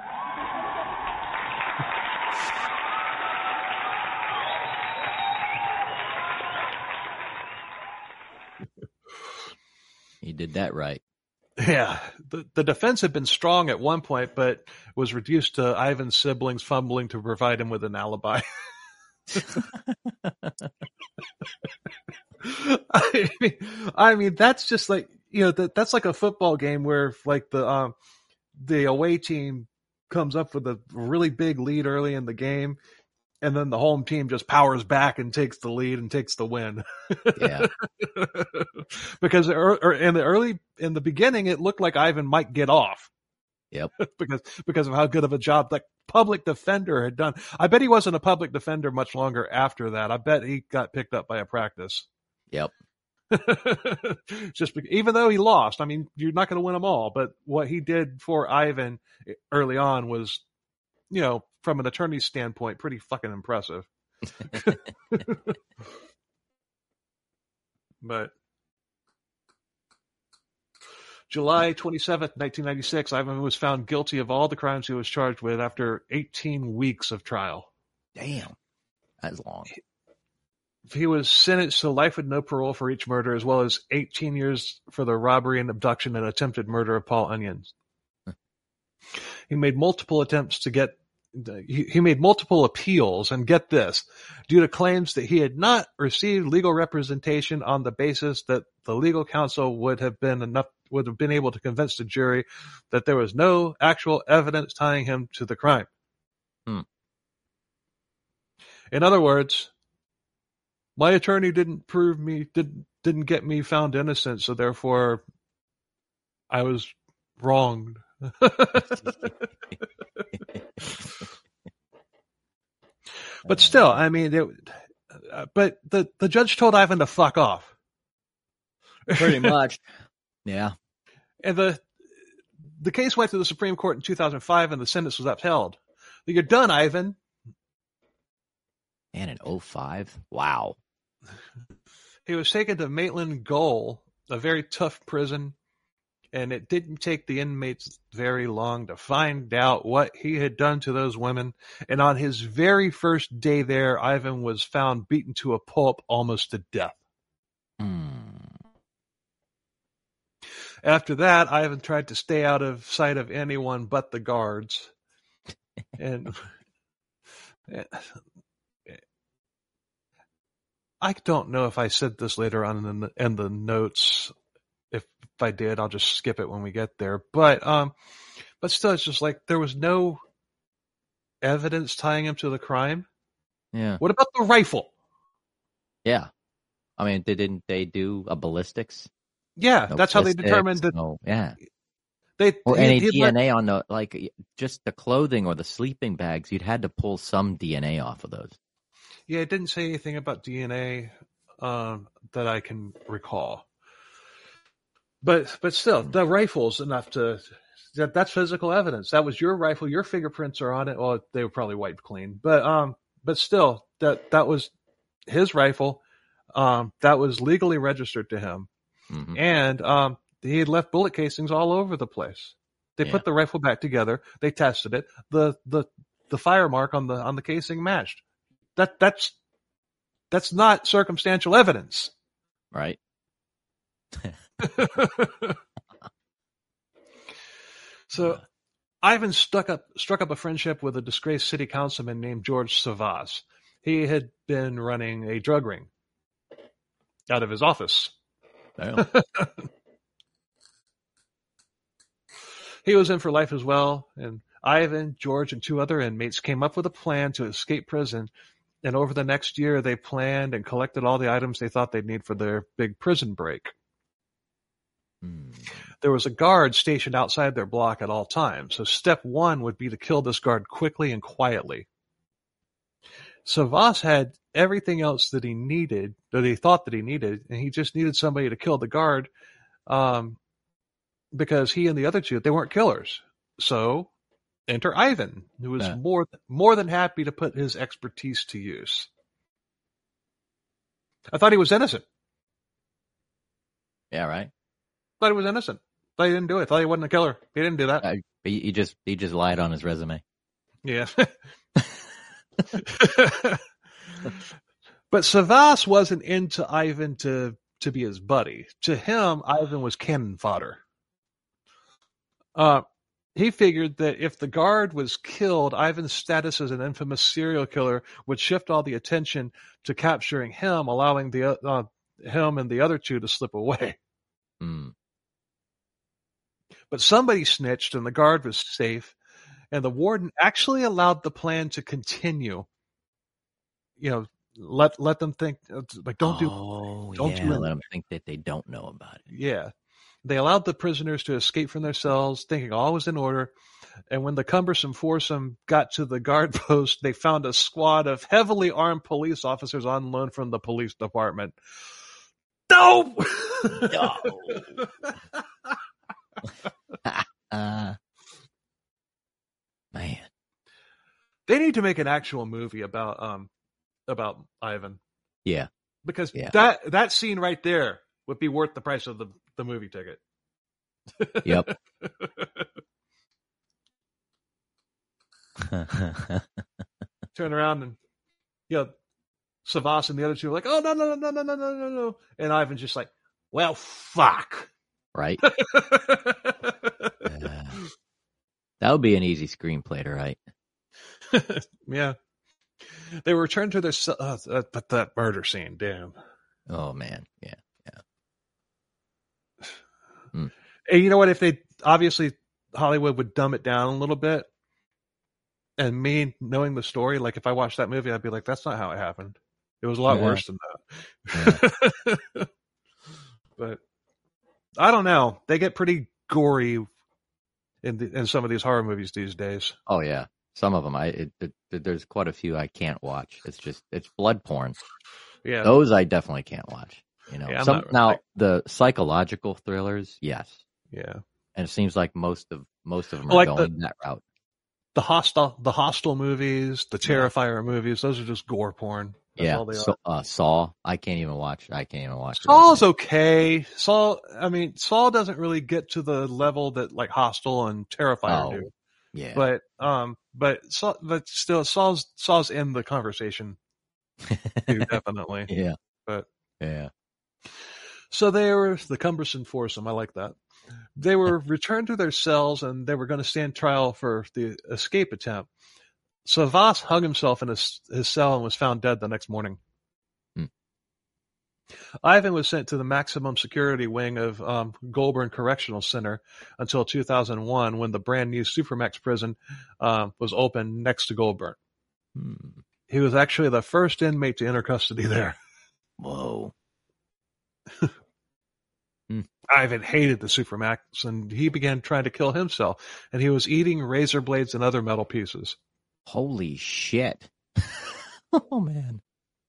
He did that right. Yeah. The, the defense had been strong at one point, but was reduced to Ivan's siblings fumbling to provide him with an alibi. I mean, I mean, that's just like, you know, that that's like a football game where like the um the away team comes up with a really big lead early in the game, and then the home team just powers back and takes the lead and takes the win. Yeah. Because er, er, in the early in the beginning, it looked like Ivan might get off. Yep. because because of how good of a job that public defender had done. I bet he wasn't a public defender much longer after that. I bet he got picked up by a practice. Yep. Just be, even though he lost, I mean, you're not going to win them all. But what he did for Ivan early on was, you know, from an attorney's standpoint, pretty fucking impressive. But July twenty-seventh, nineteen ninety-six, Ivan was found guilty of all the crimes he was charged with after eighteen weeks of trial. Damn. That's long. He was sentenced to life with no parole for each murder, as well as eighteen years for the robbery and abduction and attempted murder of Paul Onions. He made multiple attempts to get He, he made multiple appeals, and get this, due to claims that he had not received legal representation on the basis that the legal counsel would have been enough, would have been able to convince the jury that there was no actual evidence tying him to the crime. Hmm. In other words, my attorney didn't prove me, didn't, didn't get me found innocent, so therefore I was wronged. But still, I mean, it, uh, but the, the judge told Ivan to fuck off. Pretty much. Yeah. And the the case went to the Supreme Court in two thousand five, and the sentence was upheld. You're done, Ivan. And in oh five? Wow. He was taken to Maitland Gaol, a very tough prison, and it didn't take the inmates very long to find out what he had done to those women. And on his very first day there, Ivan was found beaten to a pulp almost to death. Hmm. After that, Ivan tried to stay out of sight of anyone but the guards. And I don't know if I said this later on in the, in the notes. If I did, I'll just skip it when we get there. But um, but still, it's just like there was no evidence tying him to the crime. Yeah. What about the rifle? Yeah. I mean, they didn't they do a ballistics? Yeah, No that's how they ballistics, determined that. No, yeah. They Or he- any he'd D let- N A on the, like, just the clothing or the sleeping bags, you'd had to pull some D N A off of those. Yeah, it didn't say anything about D N A um, that I can recall. But but still, the rifle's enough to that that's physical evidence. That was your rifle. Your fingerprints are on it. Well, they were probably wiped clean, but um, but still, that that was his rifle. Um, that was legally registered to him, Mhm. and um, he had left bullet casings all over the place. They Yeah. put the rifle back together. They tested it. the the The fire mark on the on the casing matched. That that's that's not circumstantial evidence. Right? So Ivan stuck up struck up a friendship with a disgraced city councilman named George Savas. He had been running a drug ring out of his office. Damn. He was in for life as well, and Ivan, George, and two other inmates came up with a plan to escape prison, and over the next year they planned and collected all the items they thought they'd need for their big prison break. Hmm. There was a guard stationed outside their block at all times, so step one would be to kill this guard quickly and quietly. Savas had everything else that he needed, that he thought that he needed, and he just needed somebody to kill the guard, um, because he and the other two, they weren't killers. So enter Ivan, who was Yeah. more more than happy to put his expertise to use. I thought he was innocent. Yeah, right? Thought he was innocent. Thought he didn't do it. Thought he wasn't a killer. He didn't do that. Uh, he, he just he just lied on his resume. Yeah. But Savas wasn't into Ivan to, to be his buddy. To him, Ivan was cannon fodder. Uh, he figured that if the guard was killed, Ivan's status as an infamous serial killer would shift all the attention to capturing him, allowing the uh, him and the other two to slip away. Mm. But somebody snitched and the guard was safe, and the warden actually allowed the plan to continue. You know, let let them think, like, don't do, oh, don't yeah, do let anything. them think that they don't know about it. Yeah. They allowed the prisoners to escape from their cells, thinking all was in order. And when the cumbersome foursome got to the guard post, they found a squad of heavily armed police officers on loan from the police department. No! No. uh, man. They need to make an actual movie about um about Ivan, Yeah. because Yeah. that that scene right there would be worth the price of the, the movie ticket. Yep. Turn around and, you know, Savas and the other two are like, oh, no, no, no, no, no, no, no, no. And Ivan's just like, well, fuck. Right? Uh, that would be an easy screenplay to write. Yeah. They returned to their, ce- uh, uh, but that murder scene, damn. Oh, man. Yeah. And you know what? If they, obviously, Hollywood would dumb it down a little bit. And me knowing the story, like if I watched that movie, I'd be like, that's not how it happened. It was a lot Yeah. worse than that. Yeah. But I don't know. They get pretty gory in the, in some of these horror movies these days. Oh, yeah. Some of them, I it, it, there's quite a few I can't watch. It's just, it's blood porn. Yeah. Those I definitely can't watch. You know, Yeah, I'm some not- now like- the psychological thrillers, yes, Yeah. and it seems like most of most of them are Like going that route. The hostile, the Hostel movies, the Terrifier movies, those are just gore porn. That's Yeah, all they so, are. uh, Saw, I can't even watch. I can't even watch. Saw's okay. Saw, I mean, Saw doesn't really get to the level that like Hostel and Terrifier Oh, do. yeah, But um, but Saw, but still, Saw's Saw's in the conversation too, definitely. yeah, But yeah. so they were the cumbersome foursome. I like that. They were returned to their cells and they were going to stand trial for the escape attempt. So Voss hung himself in his, his cell and was found dead the next morning. Hmm. Ivan was sent to the maximum security wing of um, Goulburn Correctional Center until two thousand one, when the brand new Supermax prison um, was opened next to Goulburn. Hmm. He was actually the first inmate to enter custody there. Whoa. Ivan hated the Supermax, and he began trying to kill himself, and he was eating razor blades and other metal pieces. Holy shit. Oh, man.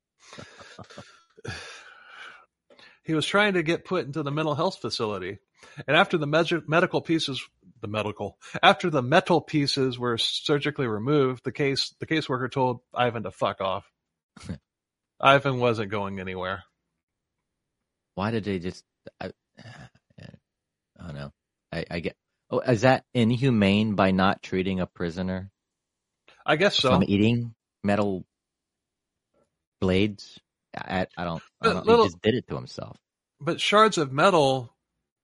He was trying to get put into the mental health facility, and after the med- medical pieces, the medical, after the metal pieces were surgically removed, the case, the caseworker told Ivan to fuck off. Ivan wasn't going anywhere. Why did they just, I, I don't know. I, I get, oh, is that inhumane by not treating a prisoner I guess so. from eating metal blades? I, I don't, I But don't little- he just did it to himself. But shards of metal.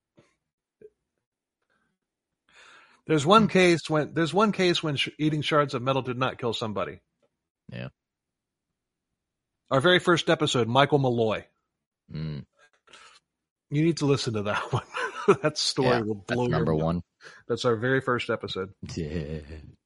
There's one case when there's one case when sh- eating shards of metal did not kill somebody. Yeah. Our very first episode, Michael Malloy. Mm, You need to listen to that one. That story yeah, will that's blow your number mind. one. That's our very first episode, Yeah.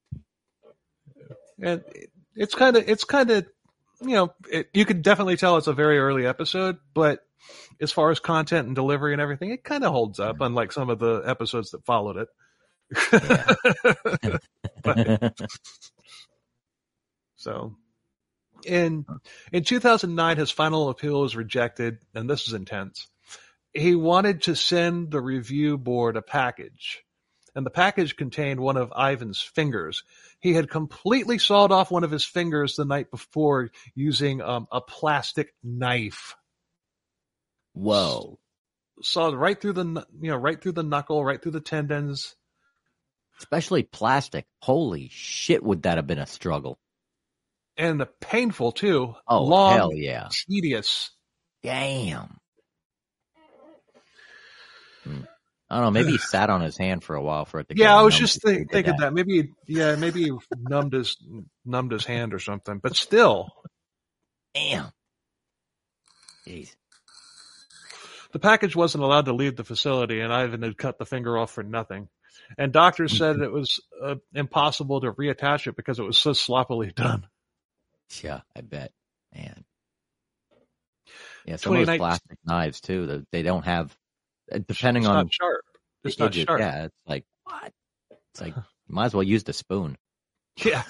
and it- it's kind of it's kind of you know it, you could definitely tell it's a very early episode, but as far as content and delivery and everything, it kind of holds up, unlike some of the episodes that followed it. But- so, in in two thousand nine, his final appeal was rejected, and this is intense. He wanted to send the review board a package, and the package contained one of Ivan's fingers. He had completely sawed off one of his fingers the night before using um, a plastic knife. Whoa. Sawed right through the kn- you know right through the knuckle, right through the tendons. Especially plastic. Holy shit, would that have been a struggle? And painful too. Oh, Long, hell yeah. tedious. Damn. Hmm. I don't know. Maybe he sat on his hand for a while for it to. Yeah, get I was numb just before he think, did thinking that. maybe, yeah, maybe he numbed his numbed his hand or something. But still, Damn. Jeez. The package wasn't allowed to leave the facility, and Ivan had cut the finger off for nothing. And doctors said it was uh, impossible to reattach it because it was so sloppily done. Yeah, I bet. Man. Yeah, some of those plastic knives, too, they don't have, depending it's on... It's not sharp. It's not edges, sharp. Yeah, it's like, what? It's like, you might as well use the spoon. Yeah.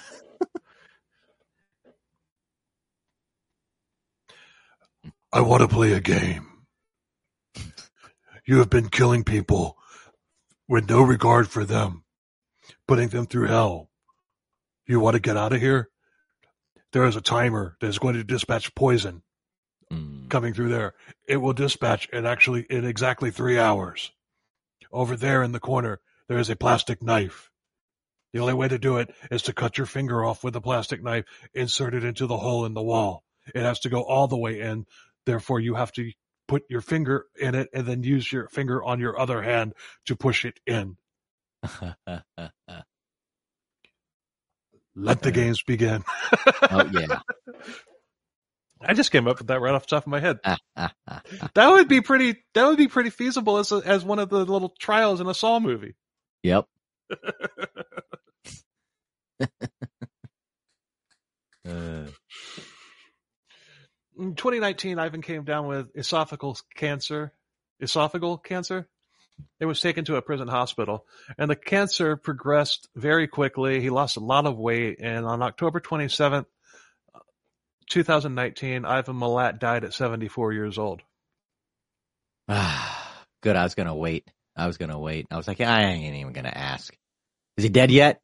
I want to play a game. You have been killing people with no regard for them, putting them through hell. You want to get out of here? There is a timer that is going to dispatch poison mm. coming through there. It will dispatch in actually in exactly three hours. Over there in the corner, there is a plastic knife. The only way to do it is to cut your finger off with a plastic knife, insert it into the hole in the wall. It has to go all the way in. Therefore, you have to put your finger in it and then use your finger on your other hand to push it in. Let the games begin. Oh, yeah. I just came up with that right off the top of my head. That would be pretty. That would be pretty feasible as a, as one of the little trials in a Saw movie. Yep. uh. In twenty nineteen, Ivan came down with esophageal cancer. Esophageal cancer. It was taken to a prison hospital, and the cancer progressed very quickly. He lost a lot of weight, and on October twenty-seventh, twenty nineteen, Ivan Milat died at seventy-four years old. Good. I was going to wait. I was going to wait. I was like, I ain't even going to ask. Is he dead yet?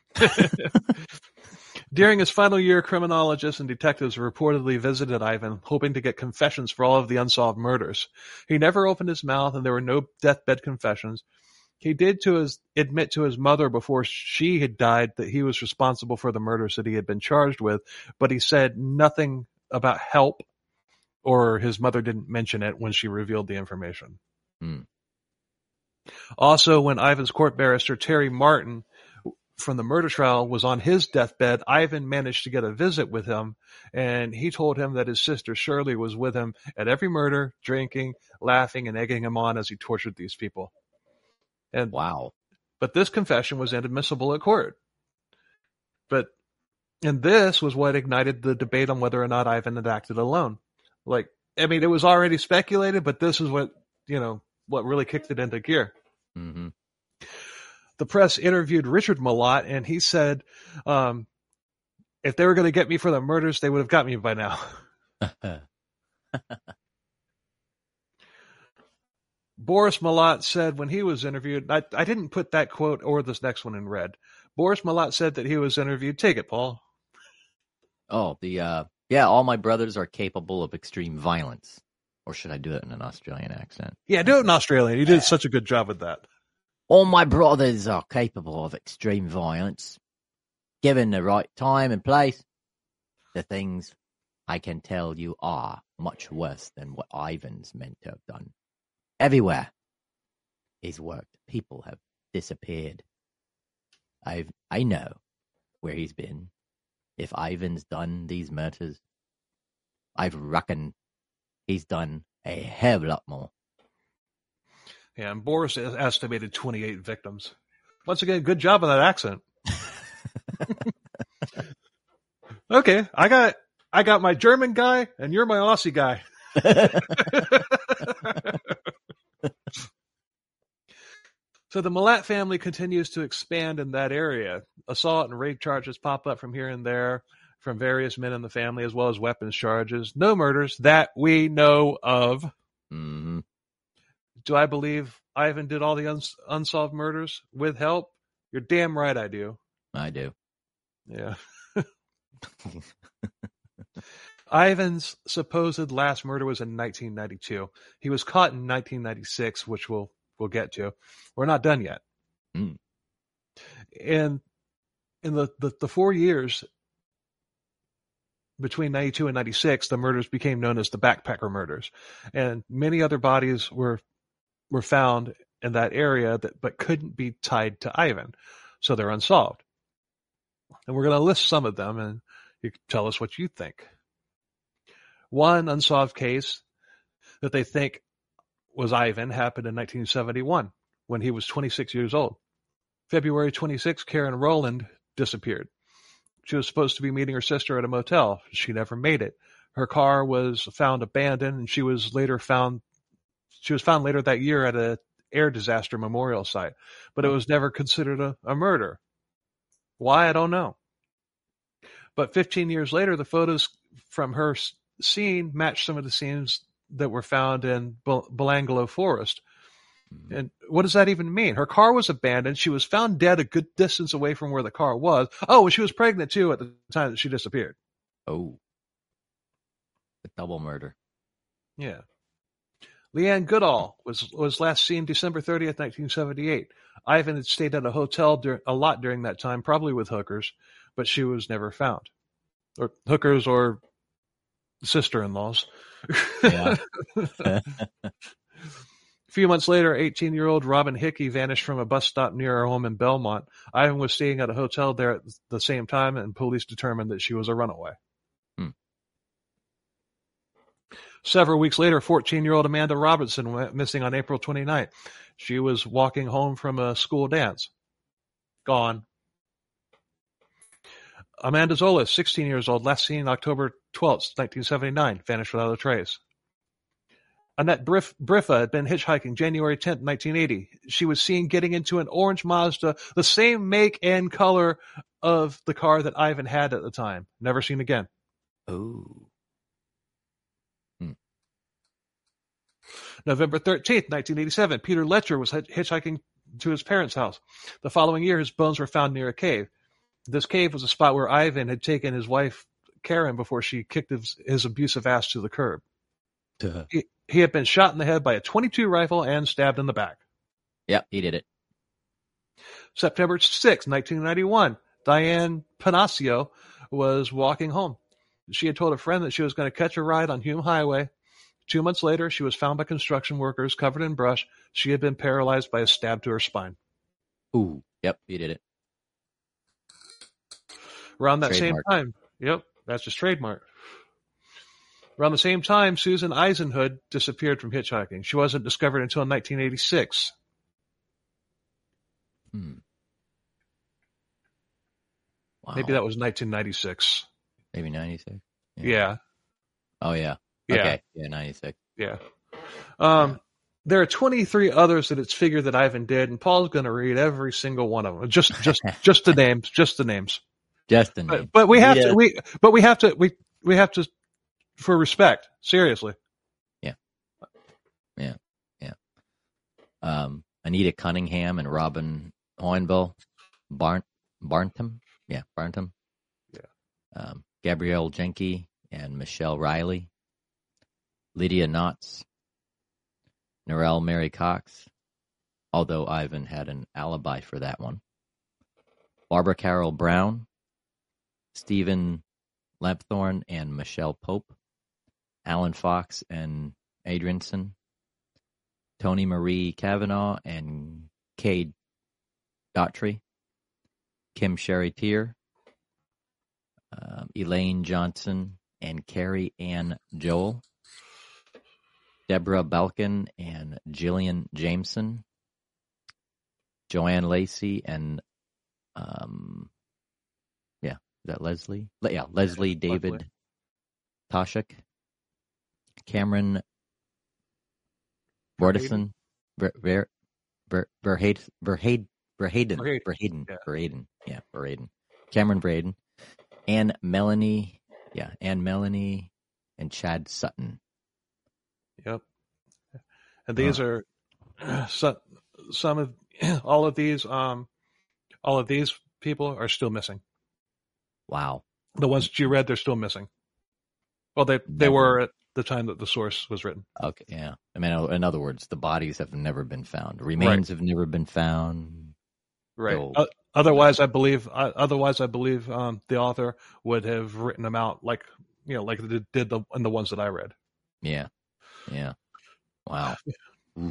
During his final year, criminologists and detectives reportedly visited Ivan, hoping to get confessions for all of the unsolved murders. He never opened his mouth, and there were no deathbed confessions. He did to his admit to his mother before she had died that he was responsible for the murders that he had been charged with, but he said nothing about help, or his mother didn't mention it when she revealed the information. Hmm. Also, when Ivan's court barrister, Terry Martin, from the murder trial was on his deathbed, Ivan managed to get a visit with him, and he told him that his sister Shirley was with him at every murder, drinking, laughing, and egging him on as he tortured these people. And wow. But this confession was inadmissible at court. But and this was what ignited the debate on whether or not Ivan had acted alone. Like, I mean, it was already speculated, but this is what, you know, what really kicked it into gear. Mm-hmm. The press interviewed Richard Milat, and he said, um, if they were going to get me for the murders, they would have got me by now. Boris Milat said when he was interviewed, I, I didn't put that quote or this next one in red. Boris Milat said that he was interviewed. Take it, Paul. Oh, the, uh, yeah, all my brothers are capable of extreme violence. Or should I do it in an Australian accent? Yeah, do it in Australian. You did such a good job with that. All my brothers are capable of extreme violence. Given the right time and place, the things I can tell you are much worse than what Ivan's meant to have done. Everywhere he's worked, people have disappeared. I've, I know where he's been. If Ivan's done these murders, I reckon he's done a hell of a lot more. Yeah, and Boris estimated twenty-eight victims. Once again, good job on that accent. Okay, I got I got my German guy, and you're my Aussie guy. So the Milat family continues to expand in that area. Assault and rape charges pop up from here and there from various men in the family, as well as weapons charges. No murders that we know of. Mm-hmm. Do I believe Ivan did all the uns- unsolved murders with help? You're damn right I do. I do. Yeah. Ivan's supposed last murder was in nineteen ninety-two. He was caught in nineteen ninety-six, which we'll we'll get to. We're not done yet. Mm. And in the, the, the four years between ninety-two and ninety-six, the murders became known as the backpacker murders. And many other bodies were were found in that area that but couldn't be tied to Ivan. So they're unsolved. And we're going to list some of them, and you can tell us what you think. One unsolved case that they think was Ivan happened in nineteen seventy-one when he was twenty-six years old. February twenty-sixth, Karen Rowland disappeared. She was supposed to be meeting her sister at a motel. She never made it. Her car was found abandoned, and she was later found. She was found later that year at a air disaster memorial site, but it was never considered a, a murder. Why, I don't know. But fifteen years later, the photos from her scene matched some of the scenes that were found in Belanglo Forest. And what does that even mean? Her car was abandoned. She was found dead a good distance away from where the car was. Oh, and she was pregnant too at the time that she disappeared. Oh, a double murder. Yeah. Leanne Goodall was was last seen December thirtieth, nineteen seventy-eight. Ivan had stayed at a hotel dur- a lot during that time, probably with hookers, but she was never found. Or hookers or sister-in-laws. Yeah. A few months later, eighteen-year-old Robin Hickey vanished from a bus stop near her home in Belmont. Ivan was staying at a hotel there at the same time, and police determined that she was a runaway. Hmm. Several weeks later, fourteen-year-old Amanda Robinson went missing on April twenty-ninth. She was walking home from a school dance. Gone. Amanda Zolas, sixteen years old, last seen October twelfth, nineteen seventy-nine, vanished without a trace. Annette Briff, Briffa had been hitchhiking January tenth, nineteen eighty. She was seen getting into an orange Mazda, the same make and color of the car that Ivan had at the time. Never seen again. Oh. Hmm. November thirteenth, nineteen eighty-seven, Peter Letcher was hitchhiking to his parents' house. The following year, his bones were found near a cave. This cave was a spot where Ivan had taken his wife, Karen, before she kicked his, his abusive ass to the curb. Duh. He, he had been shot in the head by a twenty-two rifle and stabbed in the back. Yep, he did it. September sixth, nineteen ninety-one, Diane Panaccio was walking home. She had told a friend that she was going to catch a ride on Hume Highway. Two months later, she was found by construction workers covered in brush. She had been paralyzed by a stab to her spine. Ooh, yep, he did it. Around that Trademark. same time, yep, that's his trademark. Around the same time, Susan Eisenhood disappeared from hitchhiking. She wasn't discovered until nineteen eighty-six. Hmm. Wow. Maybe that was nineteen ninety-six. Maybe ninety-six. Yeah. Oh, yeah. Yeah. Okay. Yeah, ninety-six. Yeah. Um, there are twenty-three others that it's figured that Ivan did, and Paul's going to read every single one of them. Just, just, just the names. Just the names. Just the name. But, but we have Yeah. to. We, but we have to. We, we have to. For respect, seriously. Yeah. Yeah. Yeah. Um, Anita Cunningham and Robin Hoinville, Barn, Barntum. Yeah, Barntum. Yeah. Um, Gabrielle Jenke and Michelle Riley. Lydia Knotts. Narelle Mary Cox, although Ivan had an alibi for that one. Barbara Carol Brown. Stephen Lampthorne and Michelle Pope. Alan Fox and Adrianson, Tony Marie Kavanaugh and Kay Daughtry, Kim Sherry Tier, um, Elaine Johnson and Carrie Ann Joel, Deborah Balkin and Jillian Jameson, Joanne Lacey and um, yeah, is that Leslie? Le- yeah, Leslie David Leslie. Toshik. Cameron Bordison, Ver, Ver, Ver, Verhaden, Verhaden, Verhaden, Verhaden. Verhaden, Yeah. Verhaden, yeah, Verhaden. Cameron Braden, and Melanie, yeah, and Melanie and Chad Sutton. Yep. And these are some, some of all of these. Um, all of these people are still missing. Wow. The ones that you read, they're still missing. Well, they they Never. were at the time that the source was written. Okay, yeah. I mean, in other words, the bodies have never been found. Remains have never been found. Right. So- Uh, otherwise, I believe. Uh, otherwise, I believe um, the author would have written them out like you know, like they did the in the ones that I read. Yeah, yeah. Wow. Oof.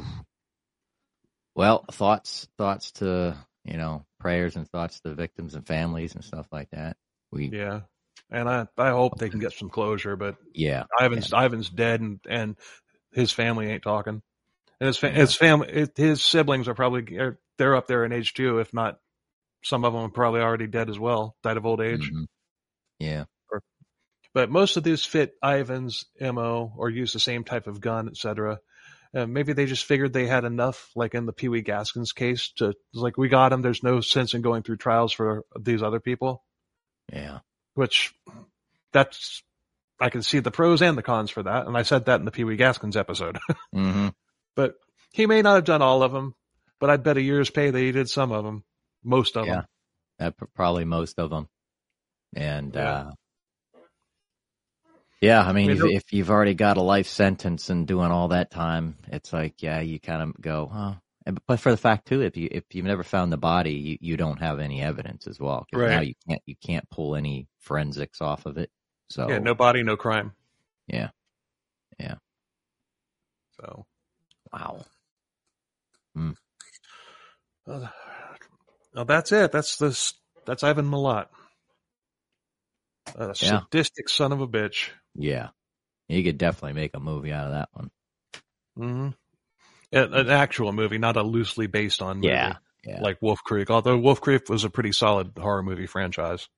Well, thoughts, thoughts to you know, prayers and thoughts to victims and families and stuff like that. We, yeah, Yeah. And I, I hope they can get some closure, but yeah, Ivan's Ivan's dead, and, and his family ain't talking. And his fa- Yeah. his family, his siblings are probably are, they're up there in age too, if not some of them are probably already dead as well, died of old age. Mhm. Yeah. Or, but most of these fit Ivan's M O or use the same type of gun, et cetera. Uh, maybe they just figured they had enough, like in the Pee Wee Gaskins case, to like we got him. There's no sense in going through trials for these other people. Yeah. Which that's I can see the pros and the cons for that, and I said that in the Pee Wee Gaskins episode. Mm-hmm. But he may not have done all of them, but I'd bet a year's pay that he did some of them, most of Yeah. them. Uh, probably most of them. And, Yeah. uh, yeah, I mean, I mean, if, there- if you've already got a life sentence and doing all that time, it's like, yeah, you kind of go, huh. And, but for the fact too, if you if you've never found the body, you, you don't have any evidence as well. 'Cause Right. now you can't you can't pull any forensics off of it. So Yeah, no body, no crime. yeah, yeah. So, Wow. uh, well, that's it. That's this. That's Ivan Milat, a Yeah. sadistic son of a bitch. Yeah, you could definitely make a movie out of that one. Mm-hmm. An, an actual movie, not a loosely based on movie. Yeah, yeah. Like Wolf Creek. Although Wolf Creek was a pretty solid horror movie franchise.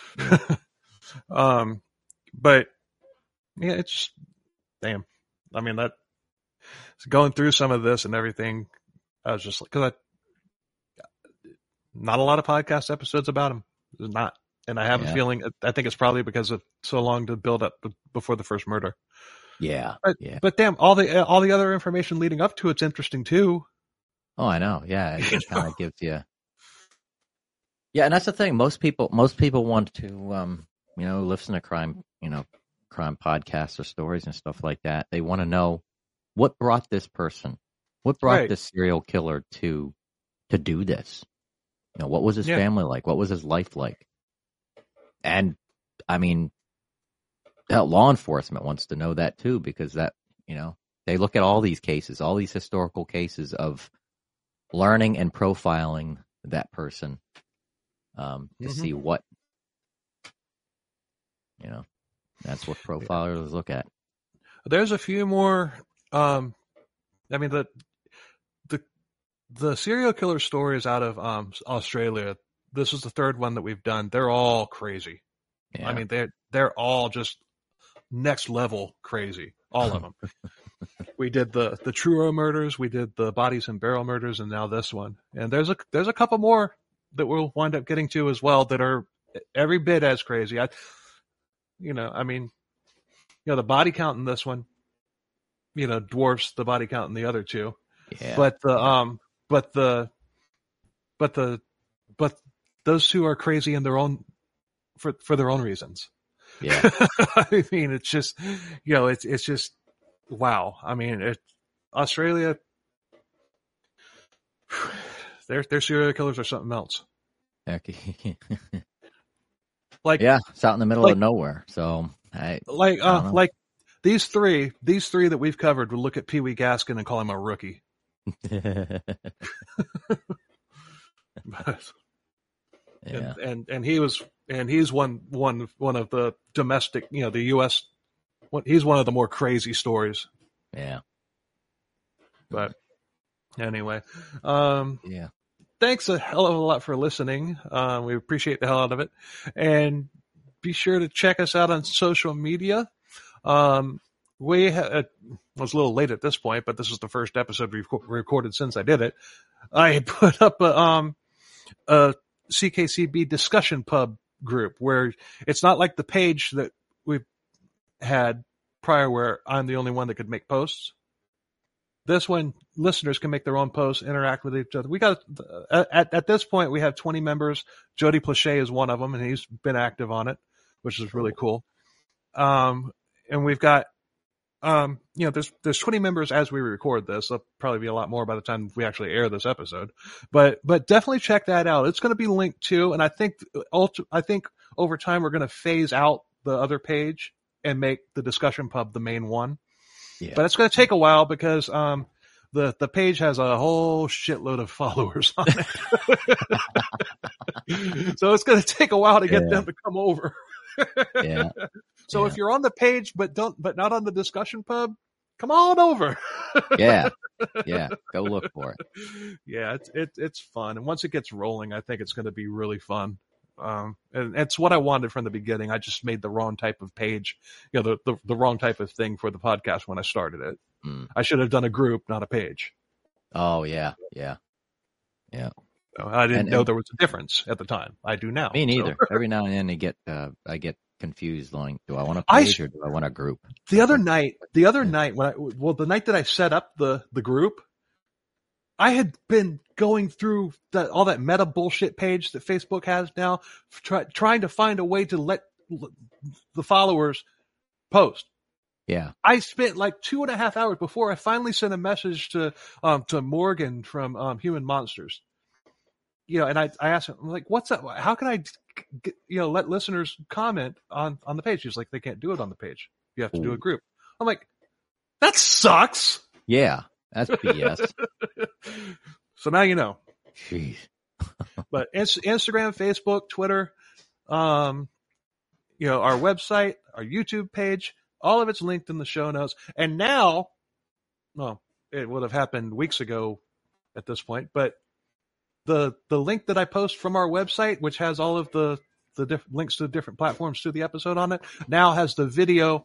um, but yeah, it's damn. I mean that going through some of this and everything, I was just like, because I not a lot of podcast episodes about him. There's not, and I have Yeah. a feeling. I think it's probably because of so long to build up before the first murder. Yeah, But, yeah. but damn, all the all the other information leading up to it's interesting too. Oh, I know. Yeah, it just kind of gives you. Yeah, and that's the thing. Most people, most people want to, um, you know, listen to crime, you know, crime podcasts or stories and stuff like that. They want to know what brought this person, what brought Right. this serial killer to, to do this. You know, what was his Yeah. family like? What was his life like? And I mean, hell, law enforcement wants to know that too, because that, you know, they look at all these cases, all these historical cases of learning and profiling that person um, to Mhm. see what, you know, that's what profilers look at. There's a few more. Um, I mean the the the serial killer stories out of um, Australia. This is the third one that we've done. They're all crazy. Yeah. I mean they're they're all just next level crazy. All of them. We did the the Truro murders. We did the Bodies and Barrel murders, and now this one. And there's a there's a couple more that we'll wind up getting to as well that are every bit as crazy. I, you know, I mean, you know, the body count in this one, you know, dwarfs the body count in the other two. yeah. But the um, but the, but the, but those two are crazy in their own, for for their own reasons. yeah. I mean, it's just, you know, it's it's just wow. I mean, it, Australia, their their serial killers are something else. Heck, Like yeah, it's out in the middle like- of nowhere. So I, like I don't uh, know. like these three these three that we've covered would look at Pee Wee Gaskin and call him a rookie. yeah, and, and and he was and he's one one one of the domestic, you know, the U S one, he's one of the more crazy stories. yeah, But anyway, um, yeah. thanks a hell of a lot for listening. Uh, we appreciate the hell out of it, and be sure to check us out on social media. Um, we ha- uh, was a little late at this point, but this is the first episode we've co- recorded since I did it. I put up a um a C K C B discussion pub group where it's not like the page that we've had prior where I'm the only one that could make posts. This one, listeners can make their own posts, interact with each other. We got uh, at at this point we have twenty members. Jody Plachey is one of them, and he's been active on it, which is really cool. Um, and we've got, um, you know, there's there's twenty members as we record this. There'll probably be a lot more by the time we actually air this episode. But but definitely check that out. It's going to be linked to, and I think ulti- I think over time we're going to phase out the other page and make the discussion pub the main one. Yeah. But it's going to take a while because um, the the page has a whole shitload of followers on it, so it's going to take a while to get Yeah. them to come over. Yeah. So Yeah. if you're on the page but don't but not on the discussion pub, come on over. Yeah. Yeah, go look for it. Yeah, it's it, it's fun, and once it gets rolling, I think it's going to be really fun. Um, and it's what I wanted from the beginning. I just made the wrong type of page, you know, the the, the wrong type of thing for the podcast when I started it. Mm. I should have done a group, not a page. Oh yeah, yeah, yeah. So I didn't And- know and- there was a difference at the time. I do now. Me So- neither. Every now and then, I get uh, I get confused. Like, do I want a I page s- or do I want a group? The other night, the other Yeah. night when I, well, the night that I set up the, the group, I had been going through that, all that meta bullshit page that Facebook has now, try, trying to find a way to let l- the followers post. Yeah. I spent like two and a half hours before I finally sent a message to, um, to Morgan from, um, Human Monsters. You know, and I, I asked him, I'm like, what's that? How can I, get, you know, let listeners comment on, on the page? He's like, they can't do it on the page. You have to do Ooh. a group. I'm like, that sucks. Yeah. That's B S. So now you know. Jeez. But Inst- Instagram, Facebook, Twitter, um, you know, our website, our YouTube page, all of it's linked in the show notes. And now, well, it would have happened weeks ago at this point, but the the link that I post from our website, which has all of the the diff- links to the different platforms to the episode on it, now has the video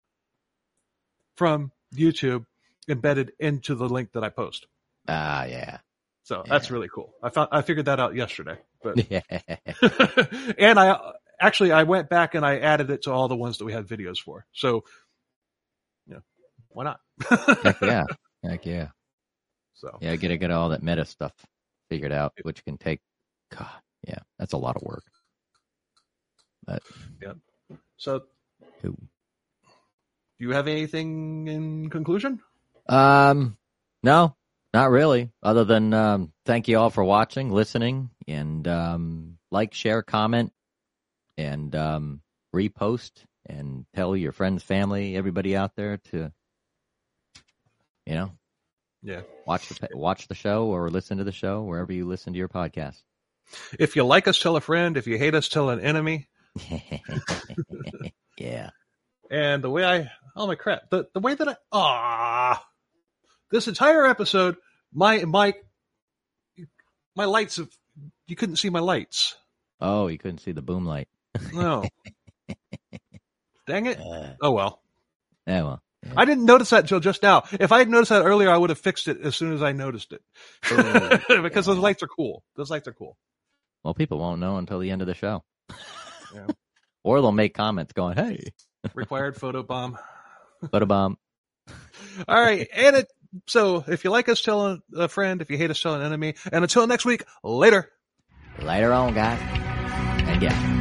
from YouTube embedded into the link that I post. Ah, yeah. So Yeah. that's really cool. I found I figured that out yesterday. But Yeah. and I actually I went back and I added it to all the ones that we had videos for. So, you know, why not? Heck yeah. Heck yeah. So Yeah, gotta get all that meta stuff figured out, which can take, God, yeah, that's a lot of work. But so Ooh. do you have anything in conclusion? Um, no, not really. Other than um, thank you all for watching, listening, and um, like, share, comment, and um, repost, and tell your friends, family, everybody out there to, you know, Yeah. watch the watch the show or listen to the show wherever you listen to your podcast. If you like us, tell a friend. If you hate us, tell an enemy. Yeah. And the way I, oh my crap, the, the way that I, ah, this entire episode, my, my, my lights have, you couldn't see my lights. Oh, you couldn't see the boom light. No. Dang it. Uh, Oh well. yeah, well. I didn't notice that until just now. If I had noticed that earlier, I would have fixed it as soon as I noticed it. Oh, Because those lights are cool. Those lights are cool. Well, people won't know until the end of the show. Yeah. Or they'll make comments going, hey, Required photo bomb. but a bomb. All right. And it, so if you like us, tell a, a friend. If you hate us, tell an enemy. And until next week, later. Later on, guys. And yeah.